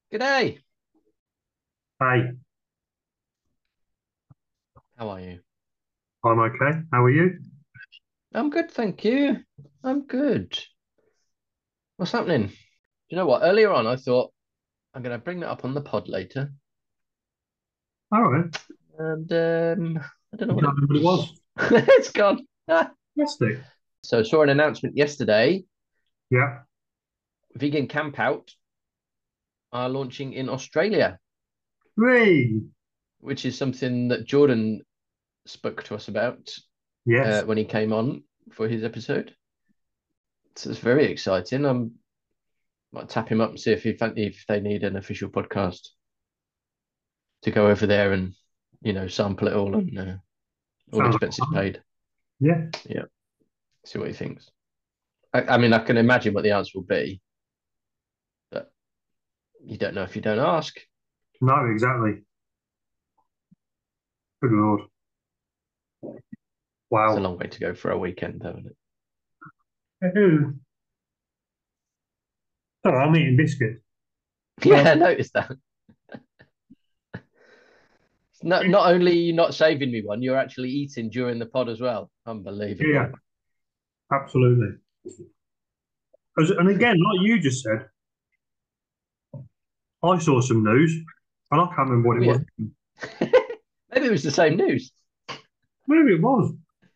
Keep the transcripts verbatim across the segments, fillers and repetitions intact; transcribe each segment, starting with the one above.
G'day. Hey, How are you? I'm okay. How are you? I'm good, thank you. I'm good. What's happening? You know what? Earlier on, I thought I'm going to bring that up on the pod later, All right. and um, I don't know You what can't it remember what it was. was. It's gone. Ah. Fantastic. So, I saw an announcement yesterday. Yeah. Vegan Camp Out are launching in Australia, Three. which is something that Jordan spoke to us about uh, Yes. when he came on for his episode. So it's very exciting. I'm might tap him up and see if he if they need an official podcast to go over there and you know sample it all and uh, all Sounds like expenses fun. paid. Yeah. Yeah, see what he thinks. I, I mean, I can imagine what the answer will be, but you don't know if you don't ask. No, exactly. Good Lord. It's a Wow. long way to go for a weekend, though, isn't it? Ooh. Sorry, I'm eating biscuits. Yeah, Um, I noticed that. Not not only are you not saving me one, you're actually eating during the pod as well. yeah, Unbelievable. absolutely. As- And again, like you just said, I saw some news and I can't remember what Oh it yeah, was. maybe it was the same news. Maybe it was.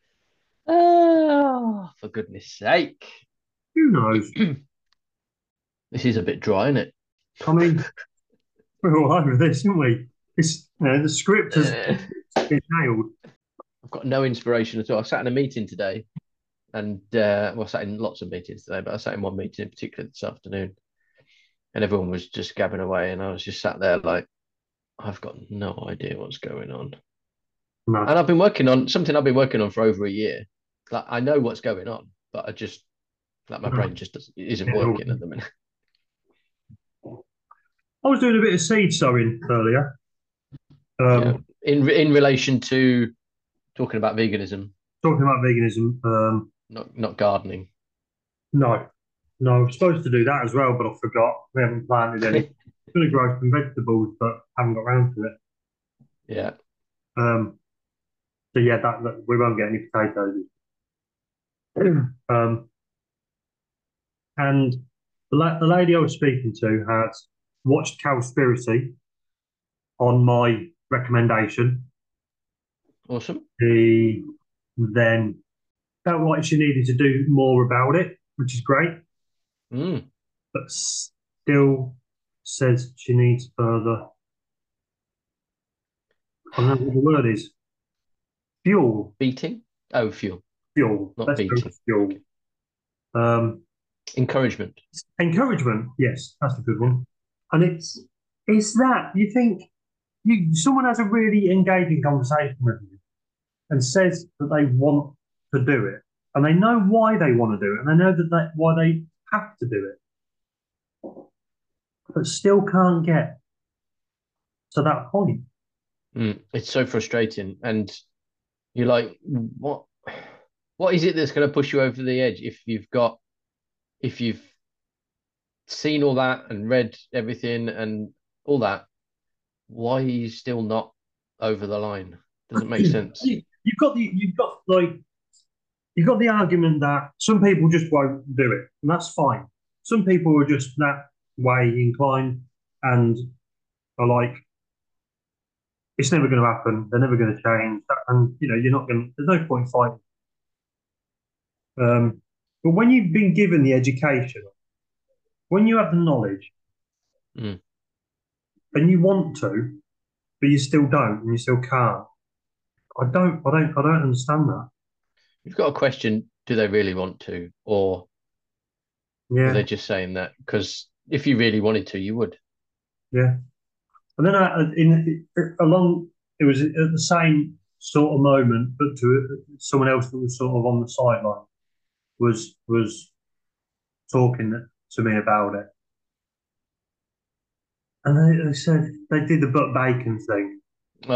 Oh, for goodness sake! Who knows? This is a bit dry, isn't I mean, we're all over this, aren't we? It's, you know, the script has it? been nailed. I've got no inspiration at all. I sat in a meeting today and uh, well, I sat in lots of meetings today, but I sat in one meeting in particular this afternoon, and everyone was just gabbing away, and I was just sat there like, I've got no idea what's going on. No. And I've been working on something I've been working on for over a year. Like I know what's going on, but I just like my brain No. just doesn't, isn't Yeah, working at the minute. I was doing a bit of seed sowing earlier. Yeah, Um, in in relation to talking about veganism, talking about veganism. Um, not not gardening. no, no, I was supposed to do that as well, but I forgot. We haven't planted any. Going to grow some vegetables, but haven't got around to it. Yeah, Um, so yeah, that, that we won't get any potatoes. Um, and the, la- the lady I was speaking to had watched Cowspiracy on my recommendation. awesome. She then felt like she needed to do more about it, which is great, Mm. but still says she needs further. I don't know what the word is. Fuel, Beating? Oh, fuel, fuel. not Let's go beating. with fuel. Um, Encouragement. encouragement. Yes, that's a good one. And it's it's that you think you someone has a really engaging conversation with you and says that they want to do it, and they know why they want to do it, and they know that they, why they have to do it, but still can't get to that point. Mm. It's so frustrating, and you're like, what? What is it that's going to push you over the edge if you've got if you've seen all that and read everything and all that? Why are you still not over the line? Doesn't make sense. You've got the you've got like you've got the argument that some people just won't do it, and that's fine. Some people are just that way inclined and are like, it's never going to happen. They're never going to change, and you know, you're not going. There's no point fighting. Um, but when you've been given the education, when you have the knowledge, Mm. and you want to, but you still don't, and you still can't. I don't. I don't. I don't understand that. You've got a question: do they really want to, or are they Yeah, just saying that because if you really wanted to, you would? yeah. And then I, in along, it was at the same sort of moment, but to someone else that was sort of on the sideline was was talking to me about it, and they, they said they did the butt bacon thing,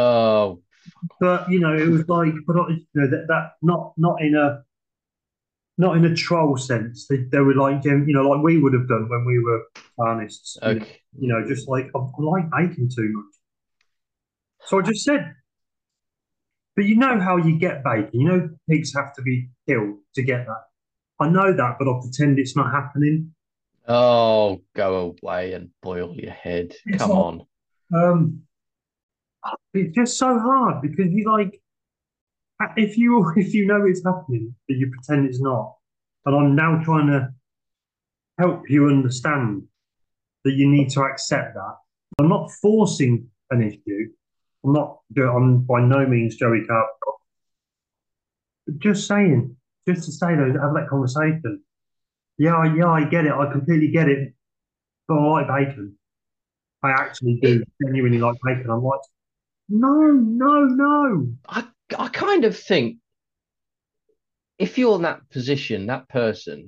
Oh, but you know it was like, but you know that that not not in a not in a troll sense. They, they were like, um, you know, like we would have done when we were artists. You know, Okay. you know, just like I, I like bacon too much. So I just said, but you know how you get bacon. You know, pigs have to be killed to get that. I know that, but I pretend it's not happening. Oh, go away and boil your head. It's Come like, on. um, it's just so hard because you like if you if you know it's happening, but you pretend it's not. And I'm now trying to help you understand that you need to accept that. I'm not forcing an issue. I'm not. I'm by no means Joey Carter. Just saying, just to say those, have that conversation. Yeah, yeah, I get it. I completely get it. But I like bacon. I actually do It genuinely like bacon. I'm like, no, no, no. I I kind of think if you're in that position, that person,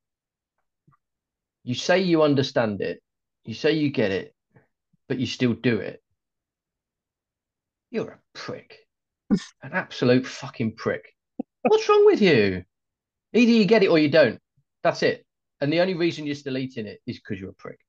you say you understand it, you say you get it, but you still do it, you're a prick. An absolute fucking prick. What's wrong with you? Either you get it or you don't. That's it. And the only reason you're still eating it is because you're a prick.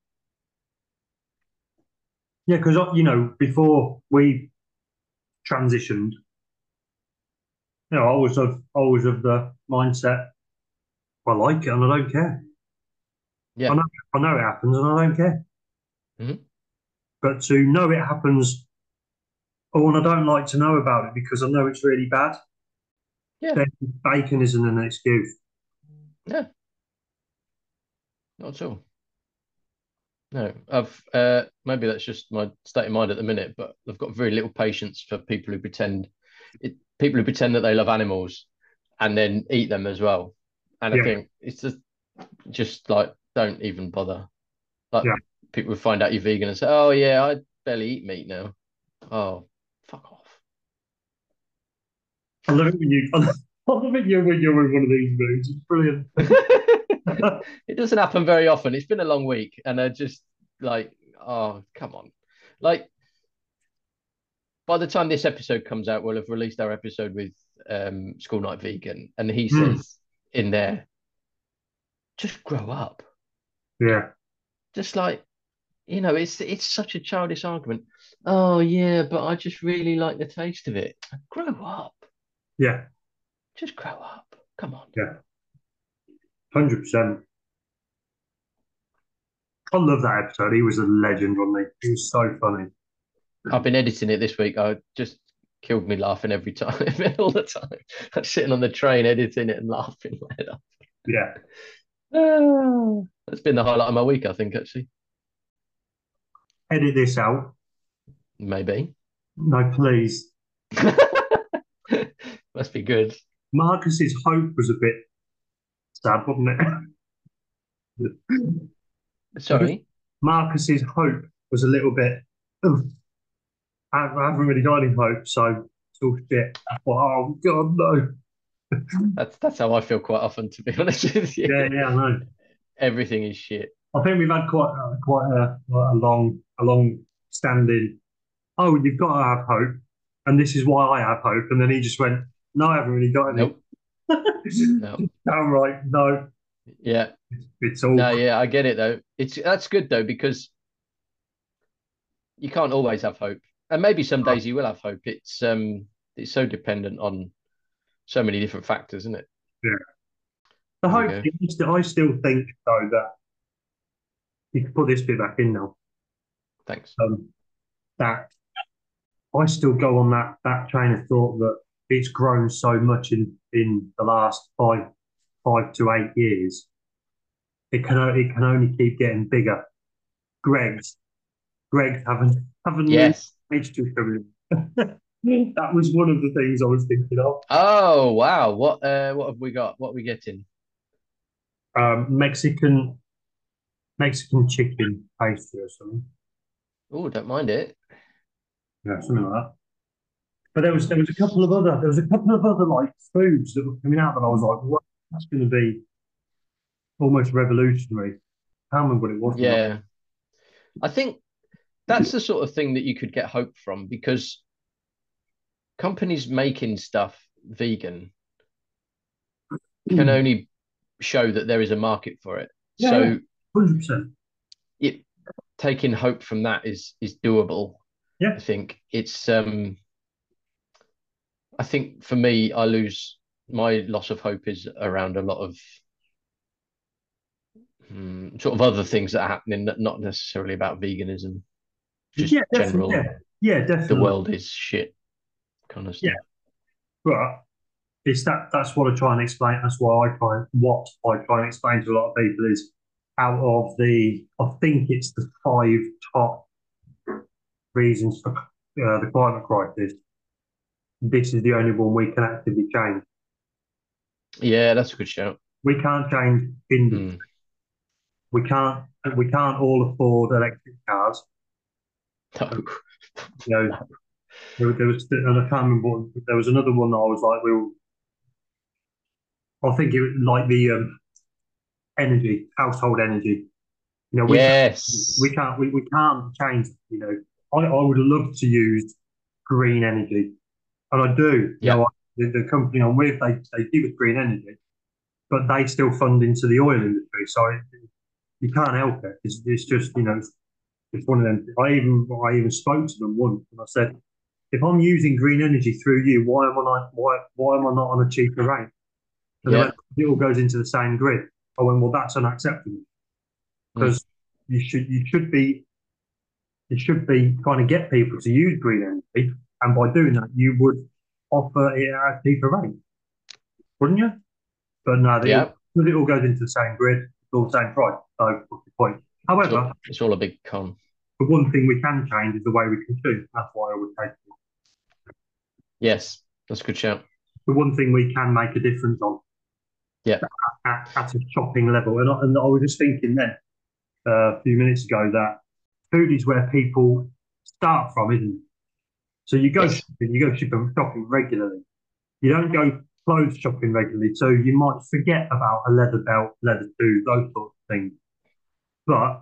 Yeah, because you know, before we transitioned, you know, I was of always of the mindset, I like it and I don't care. I Yeah. know, I know it happens and I don't care. Mhm. But to know it happens, oh, and I don't like to know about it because I know it's really bad, Yeah. then bacon isn't an excuse. Yeah. Not at all. No. I've uh maybe that's just my state of mind at the minute, but I've got very little patience for people who pretend it people who pretend that they love animals and then eat them as well. And I Yeah, think it's just just like don't even bother. Like yeah. people find out you're vegan and say, "Oh yeah, I barely eat meat now." Oh, fuck off. I love it when you, I love it you when you're in one of these moods. It's brilliant. It doesn't happen very often. It's been a long week, and I just like, oh, come on. Like by the time this episode comes out, we'll have released our episode with um, School Night Vegan, and he Mm, says in there, just grow up. yeah, Just like, you know, it's it's such a childish argument. Oh yeah, but I just really like the taste of it. Grow up. yeah, Just grow up. Come on. yeah. one hundred percent. I love that episode. He was a legend, wasn't he? He was so funny. I've been editing it this week. I just killed me laughing every time, all the time. I'm sitting on the train editing it and laughing my head off. Yeah. Ah, that's been the highlight of my week, I think, actually. Edit this out. Maybe. No, please. Must be good. Marcus's hope was a bit sad, wasn't it? Because Sorry. Marcus's hope was a little bit, "Ugh, I haven't really got any hope, so it's all shit." I thought, oh, God, no. That's that's how I feel quite often, to be honest with you. Yeah, yeah, I know. Everything is shit. I think we've had quite uh, quite a, a long a long standing. Oh, you've got to have hope, and this is why I have hope. And then he just went, "No, I haven't really got any." Nope. No. Damn right, no, Yeah. it's all No, yeah, I get it though. It's that's good though, because you can't always have hope. And maybe some days you will have hope. It's um it's so dependent on so many different factors, isn't it? yeah. The There we hope go. thing is that I still think though that you can put this bit back in now. Thanks. Um, that I still go on that that train of thought that it's grown so much in in the last five five to eight years. It can it can only keep getting bigger. Greg's Greg haven't haven't new Yes. H two coming in. That was one of the things I was thinking of. Oh wow. What uh what have we got? What are we getting? Um, Mexican Mexican chicken pastry or something. Oh, don't mind it. Yeah, something like that. But there was there was a couple of other there was a couple of other like foods that were coming out that I was like, what that's going to be almost revolutionary. I can't remember what it was now. Yeah. I think that's the sort of thing that you could get hope from, because companies making stuff vegan can only show that there is a market for it. Yeah, yeah, So one hundred percent. it taking hope from that is is doable. Yeah, I think it's um I think for me, I lose my loss of hope is around a lot of um, sort of other things that are happening, that not necessarily about veganism, just yeah, definitely. general Yeah, yeah, the definitely. world is shit kind of Yeah, stuff. but it's that that's what I try and explain. That's why I try what I try and explain to a lot of people is out of the I think it's the five top reasons for uh, the climate crisis. This is the only one we can actively change. Yeah, that's a good shout. We can't change industry. Mm. We can't we can't all afford electric cars. No. You know, No. there, there was and I can't remember. What, there was another one that I was like, we were, I think it was like the um, energy, household energy. You know, we can't, we Yes. can't, we, we can't change. You know, I, I would love to use green energy, and I do. You Yeah. know, I, the, the company I'm with, they they give us green energy, but they still fund into the oil industry. So it, you can't help it. It's, it's just you know, it's one of them. I even I even spoke to them once, and I said, if I'm using green energy through you, why am I not why why am I not on a cheaper rate? And they Yeah. went, it all goes into the same grid. I went, well, that's unacceptable Mm. because you should you should be you should be trying to get people to use green energy, and by doing that, you would offer it at a cheaper rate, wouldn't you? But no, it all, Yeah. it all goes into the same grid, it's all the same price. So what's the point? It's all, However, it's all a big con. the one thing we can change is the way we consume. That's why I would take it. Yes, that's a good shout. The one thing we can make a difference on Yeah. at, at a shopping level. And I, and I was just thinking then uh, a few minutes ago that food is where people start from, isn't it? So you go Yes. shopping, you go shopping, shopping regularly. You don't go clothes shopping regularly, so you might forget about a leather belt, leather shoes, those sorts of things. But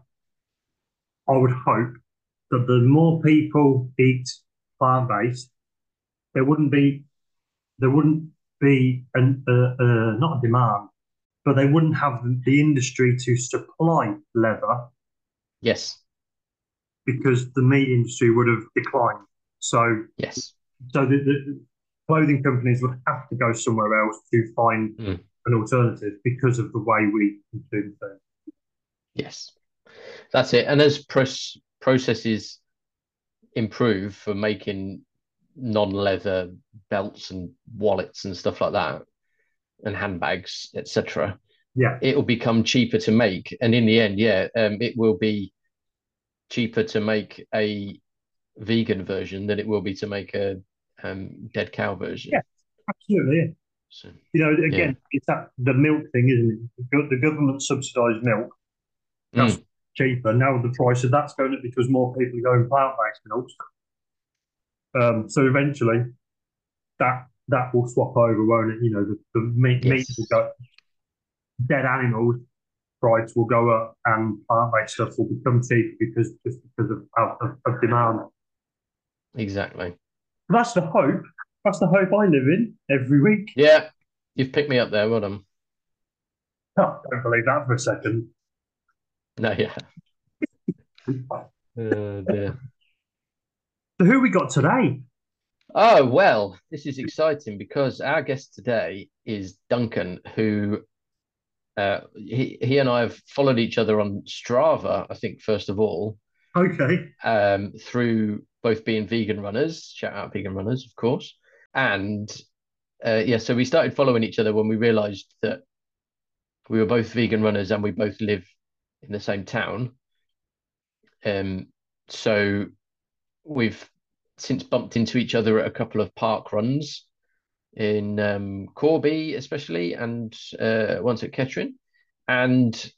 I would hope that the more people eat plant based, there wouldn't be there wouldn't be an, uh, uh, not a demand, but they wouldn't have the industry to supply leather Yes. because the meat industry would have declined. So, Yes. so the, the clothing companies would have to go somewhere else to find Mm. an alternative because of the way we consume things. Yes. That's it. And as pros- processes improve for making non-leather belts and wallets and stuff like that, and handbags, et cetera, Yeah, it will become cheaper to make. And in the end, yeah, um, it will be cheaper to make a vegan version than it will be to make a um, dead cow yeah, version. absolutely. Yeah. So, You know, yeah. again, it's that the milk thing, isn't it? The government subsidised milk. That's Mm, cheaper. Now the price of that's going up because more people are going plant-based milks. Um, so eventually, that that will swap over, won't it? You know, the, the meat meat will yes, go, dead animals price will go up, and plant-based stuff will become cheaper because just because of, of, of demand. exactly. That's the hope. That's the hope I live in every week. Yeah, you've picked me up there. Well done. Oh, don't believe that for a second. No, yeah. So Oh, dear. who we got today? Oh, well, this is exciting because our guest today is Duncan, who uh, he, he and I have followed each other on Strava, I think, first of all, Okay. um, through both being vegan runners, shout out vegan runners, of course. And uh, yeah, so we started following each other when we realized that we were both vegan runners and we both live in the same town. Um, so we've since bumped into each other at a couple of park runs in um, Corby, especially, and uh, once at Kettering. And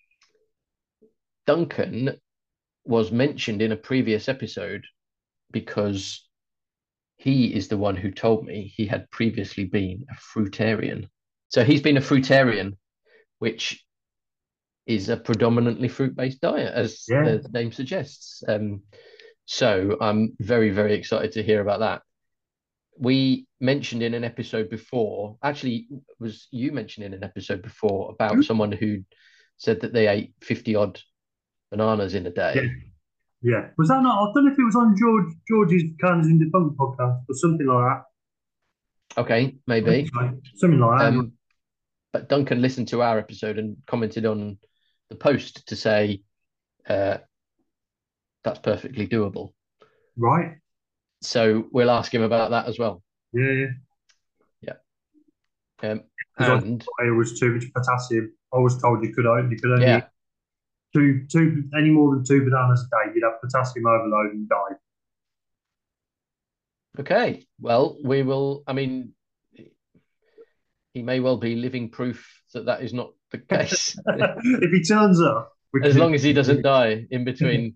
Duncan was mentioned in a previous episode because he is the one who told me he had previously been a fruitarian. So he's been a fruitarian, which is a predominantly fruit-based diet, as Yeah. the name suggests. Um, so I'm very, very excited to hear about that. we mentioned in an episode before, actually, was you mentioned in an episode before about someone who said that they ate fifty odd bananas in a Yeah, day. yeah. Was that not? I don't know if it was on George George's Cans in Defunct podcast or something like Okay, that. maybe. Something like that. Um, but Duncan listened to our episode and commented on the post to say uh, that's perfectly doable. Right. So we'll ask him about that as well. Yeah, yeah. Yeah. Um, Because and I thought it was too much potassium. I was told you could only you could only yeah, eat two two any more than two bananas a day, you'd have potassium overload and die. okay. Well, we will. I mean, he may well be living proof that that is not the case. If he turns up, we As can- long as he doesn't die in between.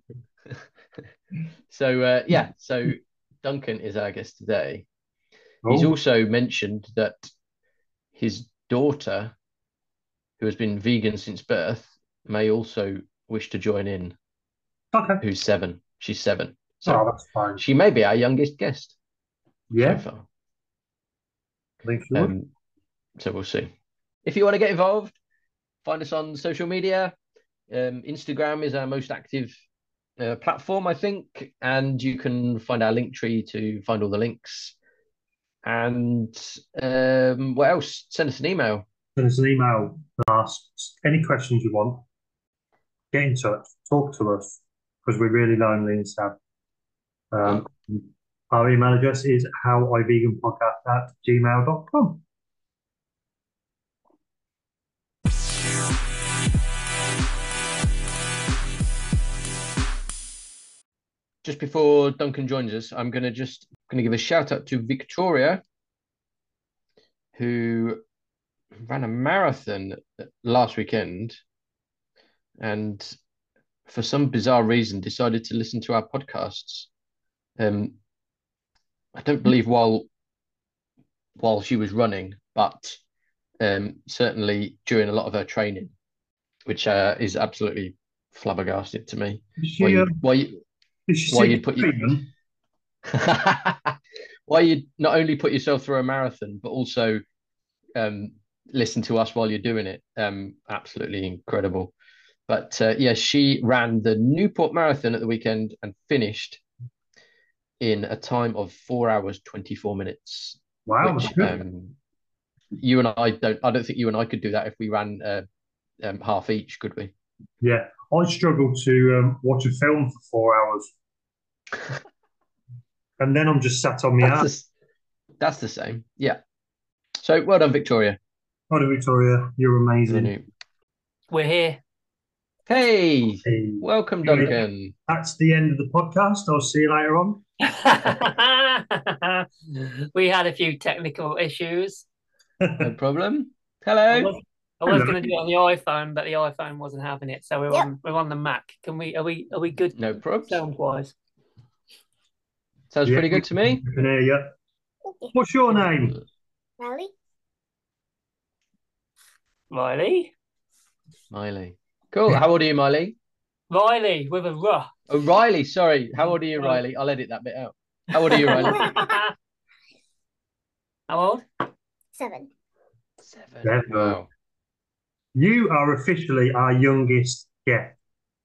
So uh, yeah, so Duncan is our guest today. He's Oh, also mentioned that his daughter, who has been vegan since birth, may also wish to join in. okay. Who's seven? She's seven, Oh, so that's fine. she may be our youngest guest Yeah, so far. I think she would. Um, so we'll see. If you want to get involved, find us on social media. Um, Instagram is our most active uh, platform, I think, and you can find our link tree to find all the links. And um, what else? Send us an email. Send us an email and ask any questions you want. Get in touch, talk to us, because we're really lonely and sad. Um, our email address is howiveganpodcast at gmail dot com. Just before Duncan joins us, I'm going to just going to give a shout out to Victoria, who ran a marathon last weekend, and for some bizarre reason decided to listen to our podcasts. Um, I don't believe while while she was running, but um, certainly during a lot of her training, which uh, is absolutely flabbergasted to me. Is she, Why you, um, why you, is she why sick you'd of put you, treatment? why you'd not only put yourself through a marathon, but also um, listen to us while you're doing it. Um, absolutely incredible. But uh, yeah, she ran the Newport Marathon at the weekend and finished in a time of four hours twenty-four minutes. Wow, that's Which good. um, you and I don't. I don't think you and I could do that if we ran uh, um, half each, could we? Yeah, I struggle to um, watch a film for four hours, and then I'm just sat on my That's ass. the, that's the same. Yeah. So well done, Victoria. Hello, Victoria, you're amazing. We're here. Hey, Hey. welcome, Yeah. Duncan. That's the end of the podcast. I'll see you later on. We had a few technical issues. No problem. I Hello. was, I was going to do it on the iPhone, but the iPhone wasn't having it, so we're Yep. on we're on the Mac. Can we? Are we? Are we good? No probs. Sound wise. Sounds Yeah. pretty good to me. I can hear you. What's your name? Riley? Riley. Miley. Cool. How old are you, Miley? Riley with a R. Oh, Riley. Sorry. How old are you, Riley? I'll edit that bit out. How old are you, Riley? How old? Seven. Seven. Seven. Wow. You are officially our youngest guest.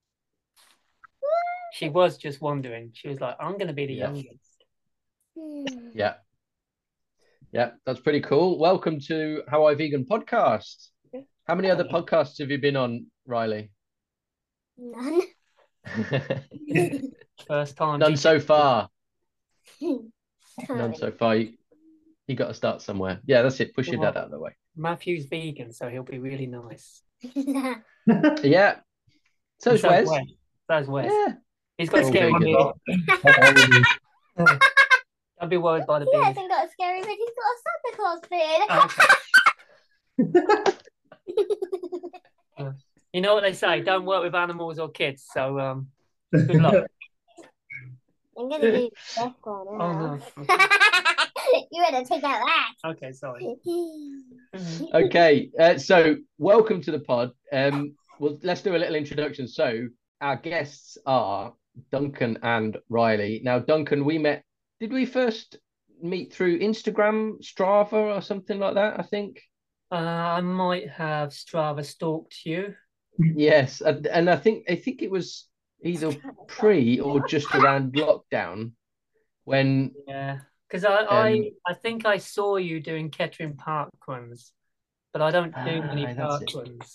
She was just wondering. She was like, "I'm going to be the Yeah. youngest." Hmm. Yeah. Yeah, that's pretty cool. Welcome to How I Vegan podcast. How many other podcasts have you been on, Riley? None. First time. None so far. None. None so far. You, you got to start somewhere. Yeah, that's it. Push your dad out of the way. Matthew's vegan, so he'll be really nice. Yeah. So is So Wes. Wes. So's Wes. Yeah. He's got All scary vegan. beard. Don't be worried by the He beard. hasn't got a scary beard, he's got a Santa Claus beard. Okay. You know what they say? Don't work with animals or kids. So um, good luck. I'm gonna do this one Oh now. no. You better take out that. Okay, sorry. Okay. Uh, so welcome to the pod. Um, well, let's do a little introduction. So our guests are Duncan and Riley. Now, Duncan, we met. Did we first meet through Instagram, Strava, or something like that? I think. Uh, I might have Strava stalked you. Yes, and, and I think I think it was either pre or just around lockdown when Yeah, because I, I um I think I saw you doing Kettering park runs, but I don't do many ah, that's park it. runs.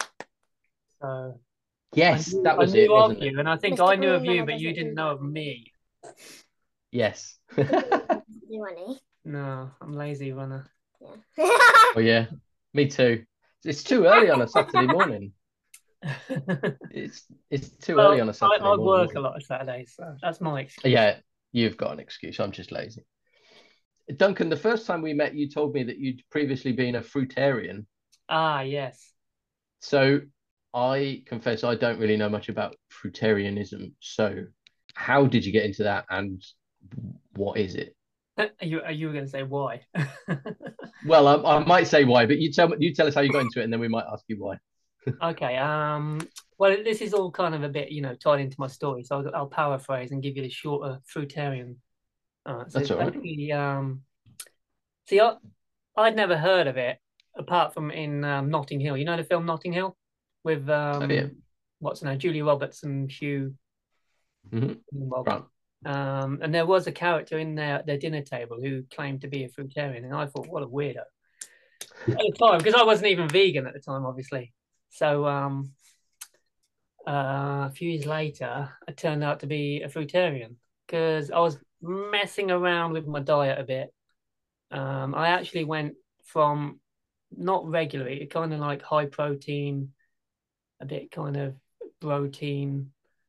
So I Yes, knew that I was it, knew of wasn't it? you, and I think Mister I knew of Green you, Runner but you doesn't didn't do know that. of me. Yes. Mister Green Runner doesn't do any. No, I'm lazy runner. Yeah. Oh yeah, me too. It's too early on a Saturday morning. It's it's too early Well, on a I, Saturday I morning, work a isn't lot of Saturdays, so that's my it? excuse. Yeah, you've got an excuse. I'm just lazy. Duncan, the first time we met, you told me that you'd previously been a fruitarian. Ah, yes. So I confess I don't really know much about fruitarianism. So how did you get into that, and what is it? Are you are you going to say why? Well, I, I might say why, but you tell you tell us how you got into it, and then we might ask you why. Okay. Um. Well, this is all kind of a bit, you know, tied into my story, so I'll, I'll paraphrase and give you the shorter fruitarian. Uh, so That's it's all right. basically, um, see, I I'd never heard of it apart from in um, Notting Hill. You know the film Notting Hill with Oh yeah. um, what's her name, Julie Roberts and Hugh Mm-hmm. Bob. Right. Um, and there was a character in there at their dinner table who claimed to be a fruitarian, and I thought, what a weirdo at the time, because I wasn't even vegan at the time, obviously. So um, uh, a few years later, I turned out to be a fruitarian because I was messing around with my diet a bit. Um, I actually went from not regularly, kind of like high protein, a bit kind of protein,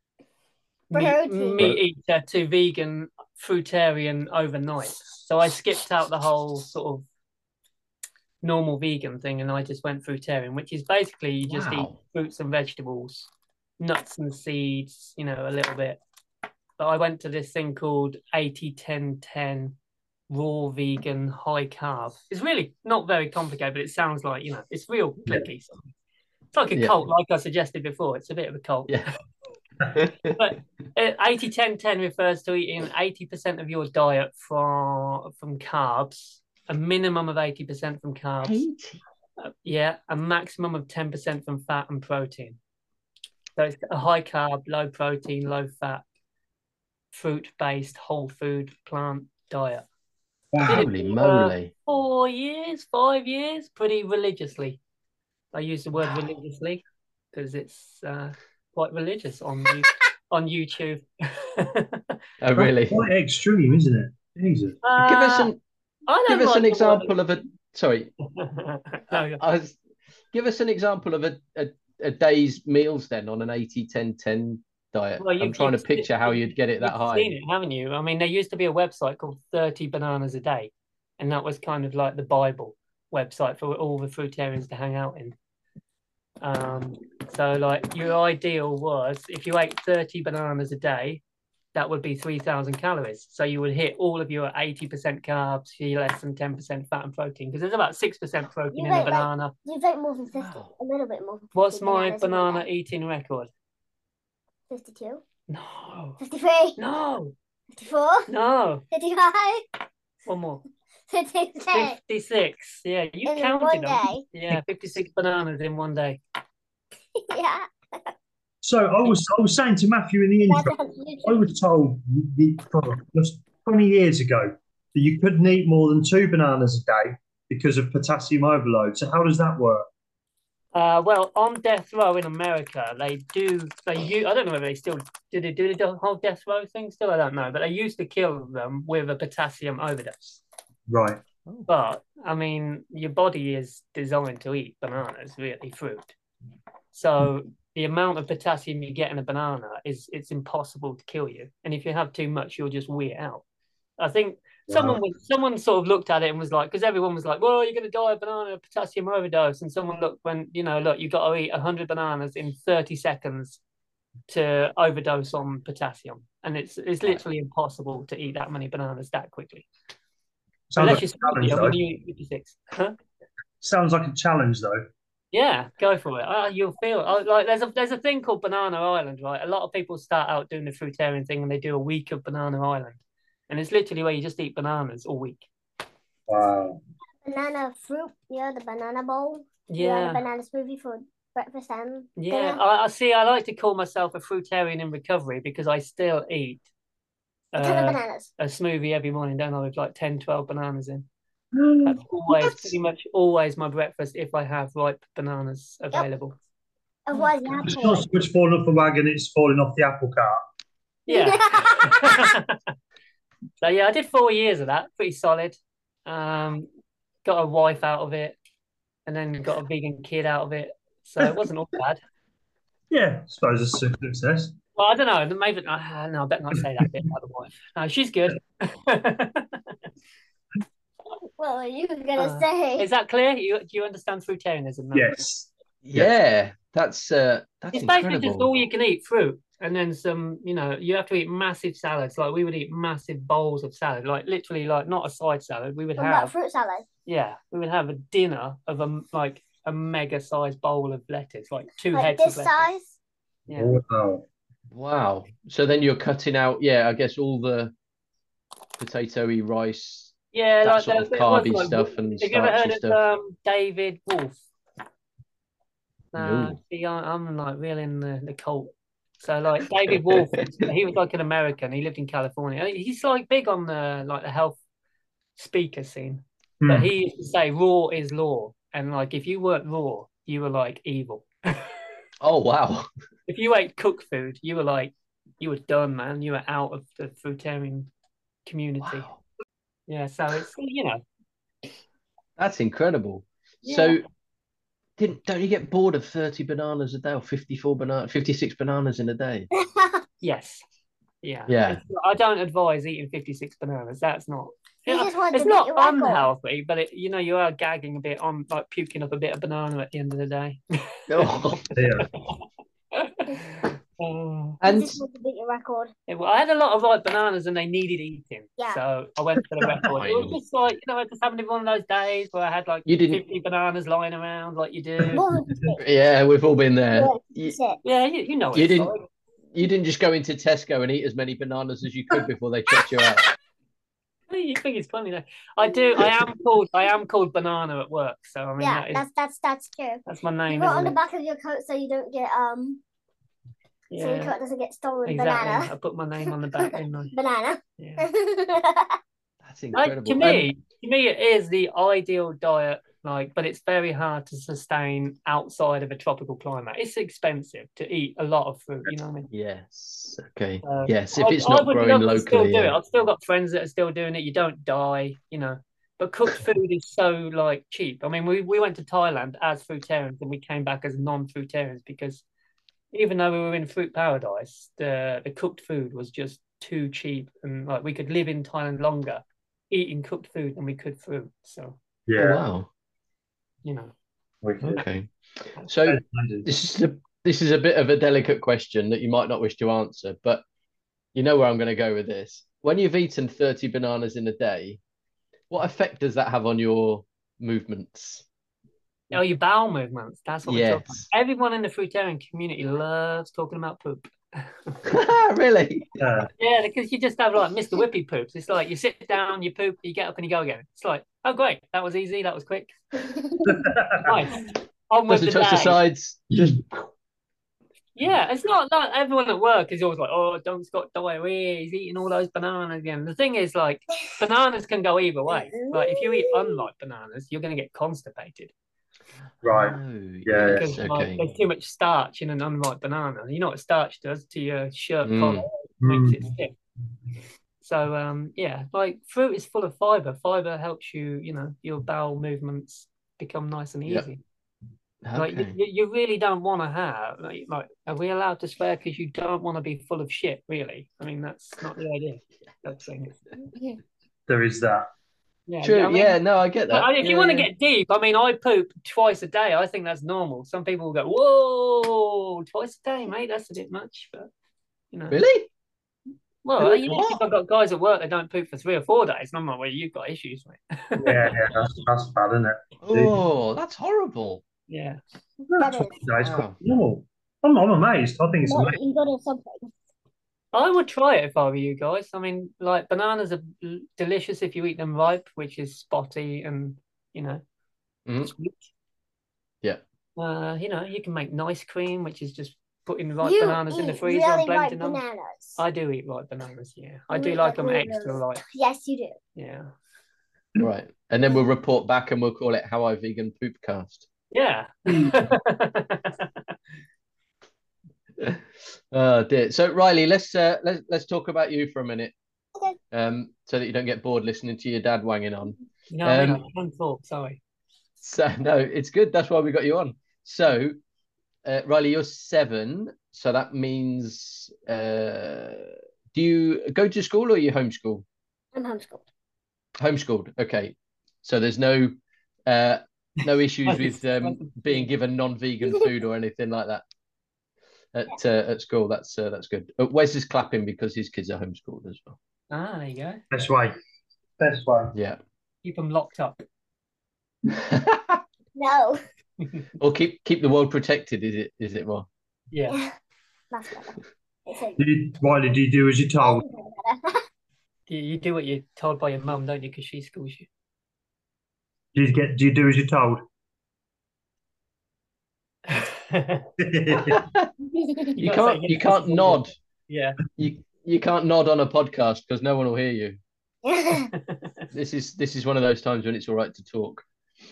meat, Protein. meat eater to vegan fruitarian overnight. So I skipped out the whole sort of normal vegan thing and I just went fruitarian, which is basically you just eat Wow. fruits and vegetables, nuts and seeds, you know, a little bit. But I went to this thing called eighty ten ten raw vegan high carb. It's really not very complicated, but it sounds like, you know, it's real Yeah. clicky. It's like a Yeah. cult, like I suggested before. It's a bit of a cult. Yeah. But eighty ten ten refers to eating eighty percent of your diet from from carbs, a minimum of eighty percent from carbs. eighty. Uh, yeah, a maximum of ten percent from fat and protein. So it's a high carb, low protein, low fat, fruit based, whole food, plant diet. I did it Holy for uh, moly. four years, five years, pretty religiously. I use the word Wow. religiously because it's uh, quite religious on you, on YouTube. Oh really? Quite extreme, isn't it? Jesus. Uh, Give us an I give don't us like an the word. example of a sorry. no, I, I was, give us an example of a, a, a day's meals then on an eighty ten ten diet. well, I'm you, trying to you've, picture how you've, you'd get it that you've high. seen it, haven't you? I mean, there used to be a website called thirty Bananas a Day, and that was kind of like the Bible website for all the fruitarians to hang out in. Um, so, like, your ideal was if you ate thirty bananas a day, that would be three thousand calories. So you would hit all of your eighty percent carbs, your less than ten percent fat and protein, because there's about six percent protein You in a ate like banana. you ate more than fifty, Wow. a little bit more than fifty. What's my bananas in one banana day. eating record? fifty-two, No, fifty-three, no, fifty-four, no. fifty-five, One more. fifty-six. fifty-six. Yeah, you In counted one them. day. Yeah, fifty-six bananas in one day. Yeah. So I was I was saying to Matthew in the intro, I was told the- just twenty years ago that you couldn't eat more than two bananas a day because of potassium overload. So how does that work? Uh, well, on death row in America, they do. They use, I don't know whether they still do. They do the whole death row thing still. I don't know, but they used to kill them with a potassium overdose. Right. But I mean, your body is designed to eat bananas, really, fruit. So the amount of potassium you get in a banana is it's impossible to kill you. And if you have too much, you'll just wee it out. I think someone Wow. was someone sort of looked at it and was like, because everyone was like, well, you're going to die of banana potassium overdose. And someone looked when, you know, look, you got to eat one hundred bananas in thirty seconds to overdose on potassium. And it's it's literally impossible to eat that many bananas that quickly. Sounds Unless like you're a challenge, sleepy, I though. mean, you eat fifty-six. Huh? Sounds like a challenge, though. Yeah, go for it. Uh, you'll feel uh, like there's a there's a thing called Banana Island, right? A lot of people start out doing the fruitarian thing and they do a week of Banana Island, and it's literally where you just eat bananas all week. Wow. Banana fruit, you know, the banana bowl. You Yeah. know, the banana smoothie for breakfast and Yeah, dinner. I, I see. I like to call myself a fruitarian in recovery because I still eat A ton of uh, bananas. a smoothie every morning, don't I? With like ten, twelve bananas in. That's always What? pretty much always my breakfast if I have ripe bananas available. Otherwise, you have It's to. not so much falling off the wagon, it's falling off the apple cart. Yeah. So yeah, I did four years of that, pretty solid. Um, got a wife out of it, and then got a vegan kid out of it. So it wasn't all bad. Yeah, I suppose it's a success. Well, I don't know. Maybe uh, no, I better not say that bit about the wife. No, she's good. What were you gonna Uh, say? Is that clear? You do you understand fruitarianism now? Yes. Yeah, that's uh, that's It's basically just incredible. all you can eat fruit, and then some. You know, you have to eat massive salads. Like we would eat massive bowls of salad, like literally, like not a side salad. We would What about have, fruit salad? yeah, we would have a dinner of a like a mega sized bowl of lettuce, like two Like heads this of lettuce. size? Yeah, Wow. Wow. So then you're cutting out, yeah, I guess all the potatoy rice, yeah, that like sort there, of there was carby like. stuff and Have you ever starchy heard of stuff. um, David Wolf? Uh, No. see, I, I'm like really in the, the cult. So like David Wolf, he was like an American. He lived in California. He's like big on the like the health speaker scene. But Hmm. he used to say raw is law. And like if you weren't raw, you were like evil. Oh, wow. If you ate cooked food, you were like you were done, man. You were out of the fruitarian community. Wow. Yeah, so it's you know. That's incredible. Yeah. So didn't don't you get bored of thirty bananas a day or fifty-four banana fifty-six bananas in a day? Yes. Yeah. Yeah. It's- I don't advise eating fifty-six bananas. That's not You Yeah, just want it's to beat not your record. unhealthy, but it, you know, you are gagging a bit on like puking up a bit of banana at the end of the day. Oh. Yeah. Uh, You And just want to beat your record. yeah, well, I had a lot of like bananas and they needed eating. Yeah. So I went for the record. It was Fine. just like, you know, I just having one of those days where I had like you didn't, fifty bananas lying around like you do. More than six. yeah, we've all been there. Yeah, You, six. Yeah, you, you know what you it's didn't like. you didn't just go into Tesco and eat as many bananas as you could before they checked you out. You think it's funny though. I do. I am called. I am called Banana at work. So I mean, Yeah, that is, that's that's that's true. that's my You name. put it on Isn't the it? back of your coat so you don't get um so your Yeah, coat doesn't get stolen. exactly. I Banana. put my name on the back, didn't I? Banana. Yeah. That's I, incredible. to Um, me, to me, it is the ideal diet. Like, but it's very hard to sustain outside of a tropical climate. It's expensive to eat a lot of fruit. You know what I mean? yes. Okay. Uh, Yes. If I, it's I not would growing love to still locally, do it. yeah. I've still got friends that are still doing it. You don't die, you know. But cooked food is so like cheap. I mean, we, we went to Thailand as fruitarians and we came back as non-fruitarians because even though we were in fruit paradise, the the cooked food was just too cheap and like we could live in Thailand longer eating cooked food than we could fruit. So, Oh, Yeah. wow. you know. Wicked. Okay. So this is a this is a bit of a delicate question that you might not wish to answer, but you know where I'm going to go with this. When you've eaten thirty bananas in a day, what effect does that have on your movements? Oh, your bowel movements. That's what we're talking Yes. about. Everyone in the fruitarian community loves talking about poop. Really? Yeah. Yeah, because you just have like Mister Whippy poops. It's like you sit down, you poop, you get up and you go again. It's like, oh great, that was easy, that was quick. Nice. On with Doesn't the touch the day. sides. Just Yeah, it's not like everyone at work is always like, oh, Don's got diarrhea, he's eating all those bananas again. The thing is, like, bananas can go either way. Like, if you eat unripe bananas, you're going to get constipated. Right. Oh, Yeah, yes. Because like, Okay. there's too much starch in an unripe banana. You know what starch does to your shirt Mm. collar? It makes it stiff. So um, yeah, like fruit is full of fiber. Fiber helps you, you know, your bowel movements become nice and Yep. easy. Like you, Okay. you you really don't want to have like, like are we allowed to swear because you don't want to be full of shit? Really? I mean that's not the idea. That's thing. There is that. Yeah, True. I mean, Yeah. No, I get that. I- if you Yeah, want to yeah. get deep, I mean, I poop twice a day. I think that's normal. Some people will go, "Whoa, twice a day, mate. That's a bit much." But you know, Really? well, Really? you know, I've got guys at work that don't poop for three or four days, and I'm like, "Well, you've got issues, mate." Yeah, yeah, that's, that's bad, isn't it? Oh, that's horrible. Yeah. That's That what you guys Wow. call normal. I'm, I'm amazed. I think it's Not amazing. eating good or something. I would try it if I were you guys. I mean, like bananas are l- delicious if you eat them ripe, which is spotty and you know Mhm. sweet. Yeah. Uh, you know, you can make nice cream, which is just putting ripe You bananas in the eat freezer really and blending ripe them. bananas. I do eat ripe bananas. Yeah, I You do eat like them them really extra ripe. ripe. Yes, you do. Yeah. Right. And then we'll report back and we'll call it How I Vegan Poopcast. Yeah. Oh dear. So Riley, let's uh, let's let's talk about you for a minute. Okay. Um, so that you don't get bored listening to your dad wanging on. You know what I mean? Um, I can talk. Sorry. So no, it's good. That's why we got you on. So, uh, Riley, you're seven. So that means, uh, do you go to school or you homeschool? I'm homeschooled. Homeschooled. Okay. So there's no, uh, no issues with um, being given non-vegan food or anything like that at uh, at school. That's uh, that's good. Uh, Wes is clapping because his kids are homeschooled as well. Ah, there you go. Best way. Best way. Yeah. Keep them locked up. No. Or keep keep the world protected. Is it is it more? Yeah. That's better. It's a- Did you, Riley, do you do as you're told? You, you do what you're told by your mum, don't you? Because she schools you. Do you get? Do you do as you're told? You gotta can't say you yes, can't yes, nod. Yeah. You you can't nod on a podcast because no one will hear you. This is this is one of those times when it's all right to talk.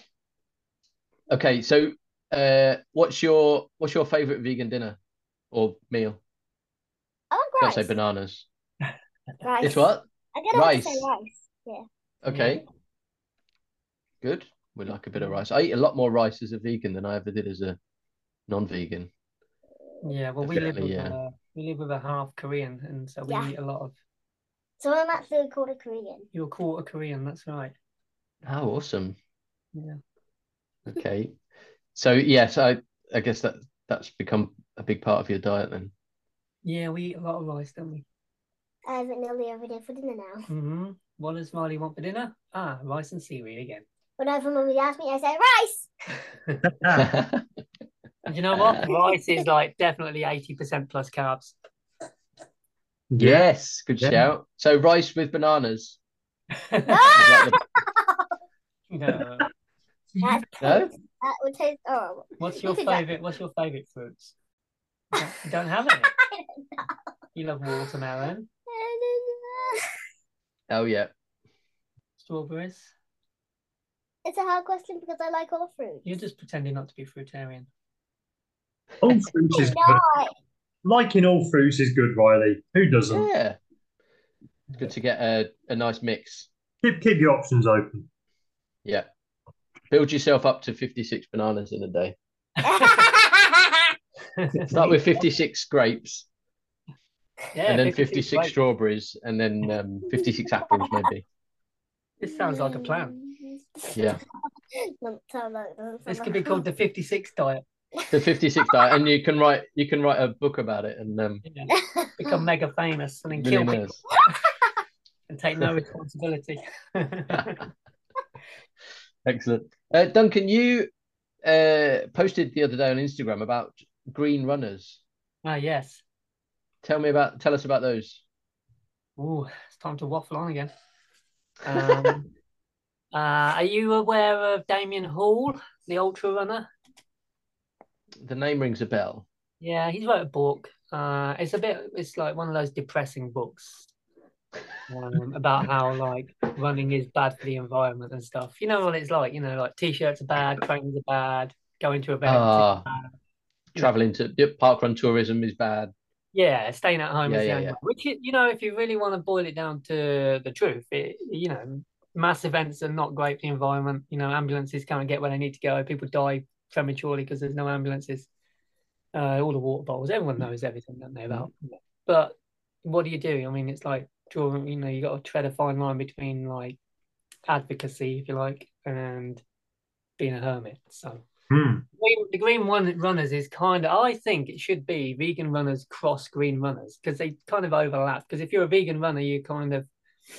Okay, so uh, what's your what's your favorite vegan dinner or meal? I Don't like say rice. bananas. Rice. It's what? I don't know how to say Rice. rice. Yeah. Okay, good. We like a bit of rice. I eat a lot more rice as a vegan than I ever did as a non-vegan. Yeah. Well, we live Definitely, with yeah. a we live with a half Korean, and so we Yeah. eat a lot of. So I'm actually called a Korean. You're quarter Korean. That's right. Oh, awesome. Yeah. Okay, so yes, I I guess that that's become a big part of your diet then. Yeah, we eat a lot of rice, don't we? I have it nearly every day for dinner now. Mm-hmm. What does Riley want for dinner? Ah, rice and seaweed again. Whenever Mummy asks me, I say rice. And you know what? Rice is like definitely eighty percent plus carbs. Yes, good Yeah. shout. So rice with bananas. No! Is that the- No. That, No? tastes, that would taste horrible. What's your Is that- favorite? What's your favorite fruits? You don't- you don't have any. You love watermelon, Oh yeah. strawberries. It's a hard question because I like all fruits. You're just pretending not to be fruitarian. All fruits is good. No. Liking all fruits is good, Riley. Who doesn't? Yeah. It's good to get a, a nice mix. Keep keep your options open. Yeah. Build yourself up to fifty-six bananas in a day. Start with fifty-six grapes Yeah, and then fifty-six fifty-six grapes. strawberries and then um, fifty-six apples maybe. This sounds like a plan. Yeah. Doesn't sound like- doesn't This sound could be like- called the fifty-six diet. The fifty-six diet. And you can write you can write a book about it and um Yeah. Become mega famous and then kill people millionaires. and take no responsibility. Excellent. Uh, Duncan, you uh, posted the other day on Instagram about green runners. Ah, yes. Tell me about tell us about those. Ooh, it's time to waffle on again. Um, uh, are you aware of Damien Hall, the ultra runner? The name rings a bell. Yeah, he's wrote a book. Uh, it's a bit, it's like one of those depressing books um, about how like running is bad for the environment and stuff. You know what it's like, you know, like t-shirts are bad, trainers are bad, going to events. is Ah, bad. traveling to yeah, parkrun tourism is bad. Yeah, staying at home Yeah, is the yeah, only yeah. way. Which, you know, if you really want to boil it down to the truth, it, you know, mass events are not great for the environment. You know, ambulances can't get where they need to go. People die prematurely because there's no ambulances. Uh, all the water bottles, everyone knows everything, don't they, about. But what do you do? I mean, it's like drawing, you know, you got to tread a fine line between like advocacy, if you like, and being a hermit. So Hmm. green- the green one runners is kind of, I think it should be vegan runners cross green runners because they kind of overlap. Because if you're a vegan runner, you kind of,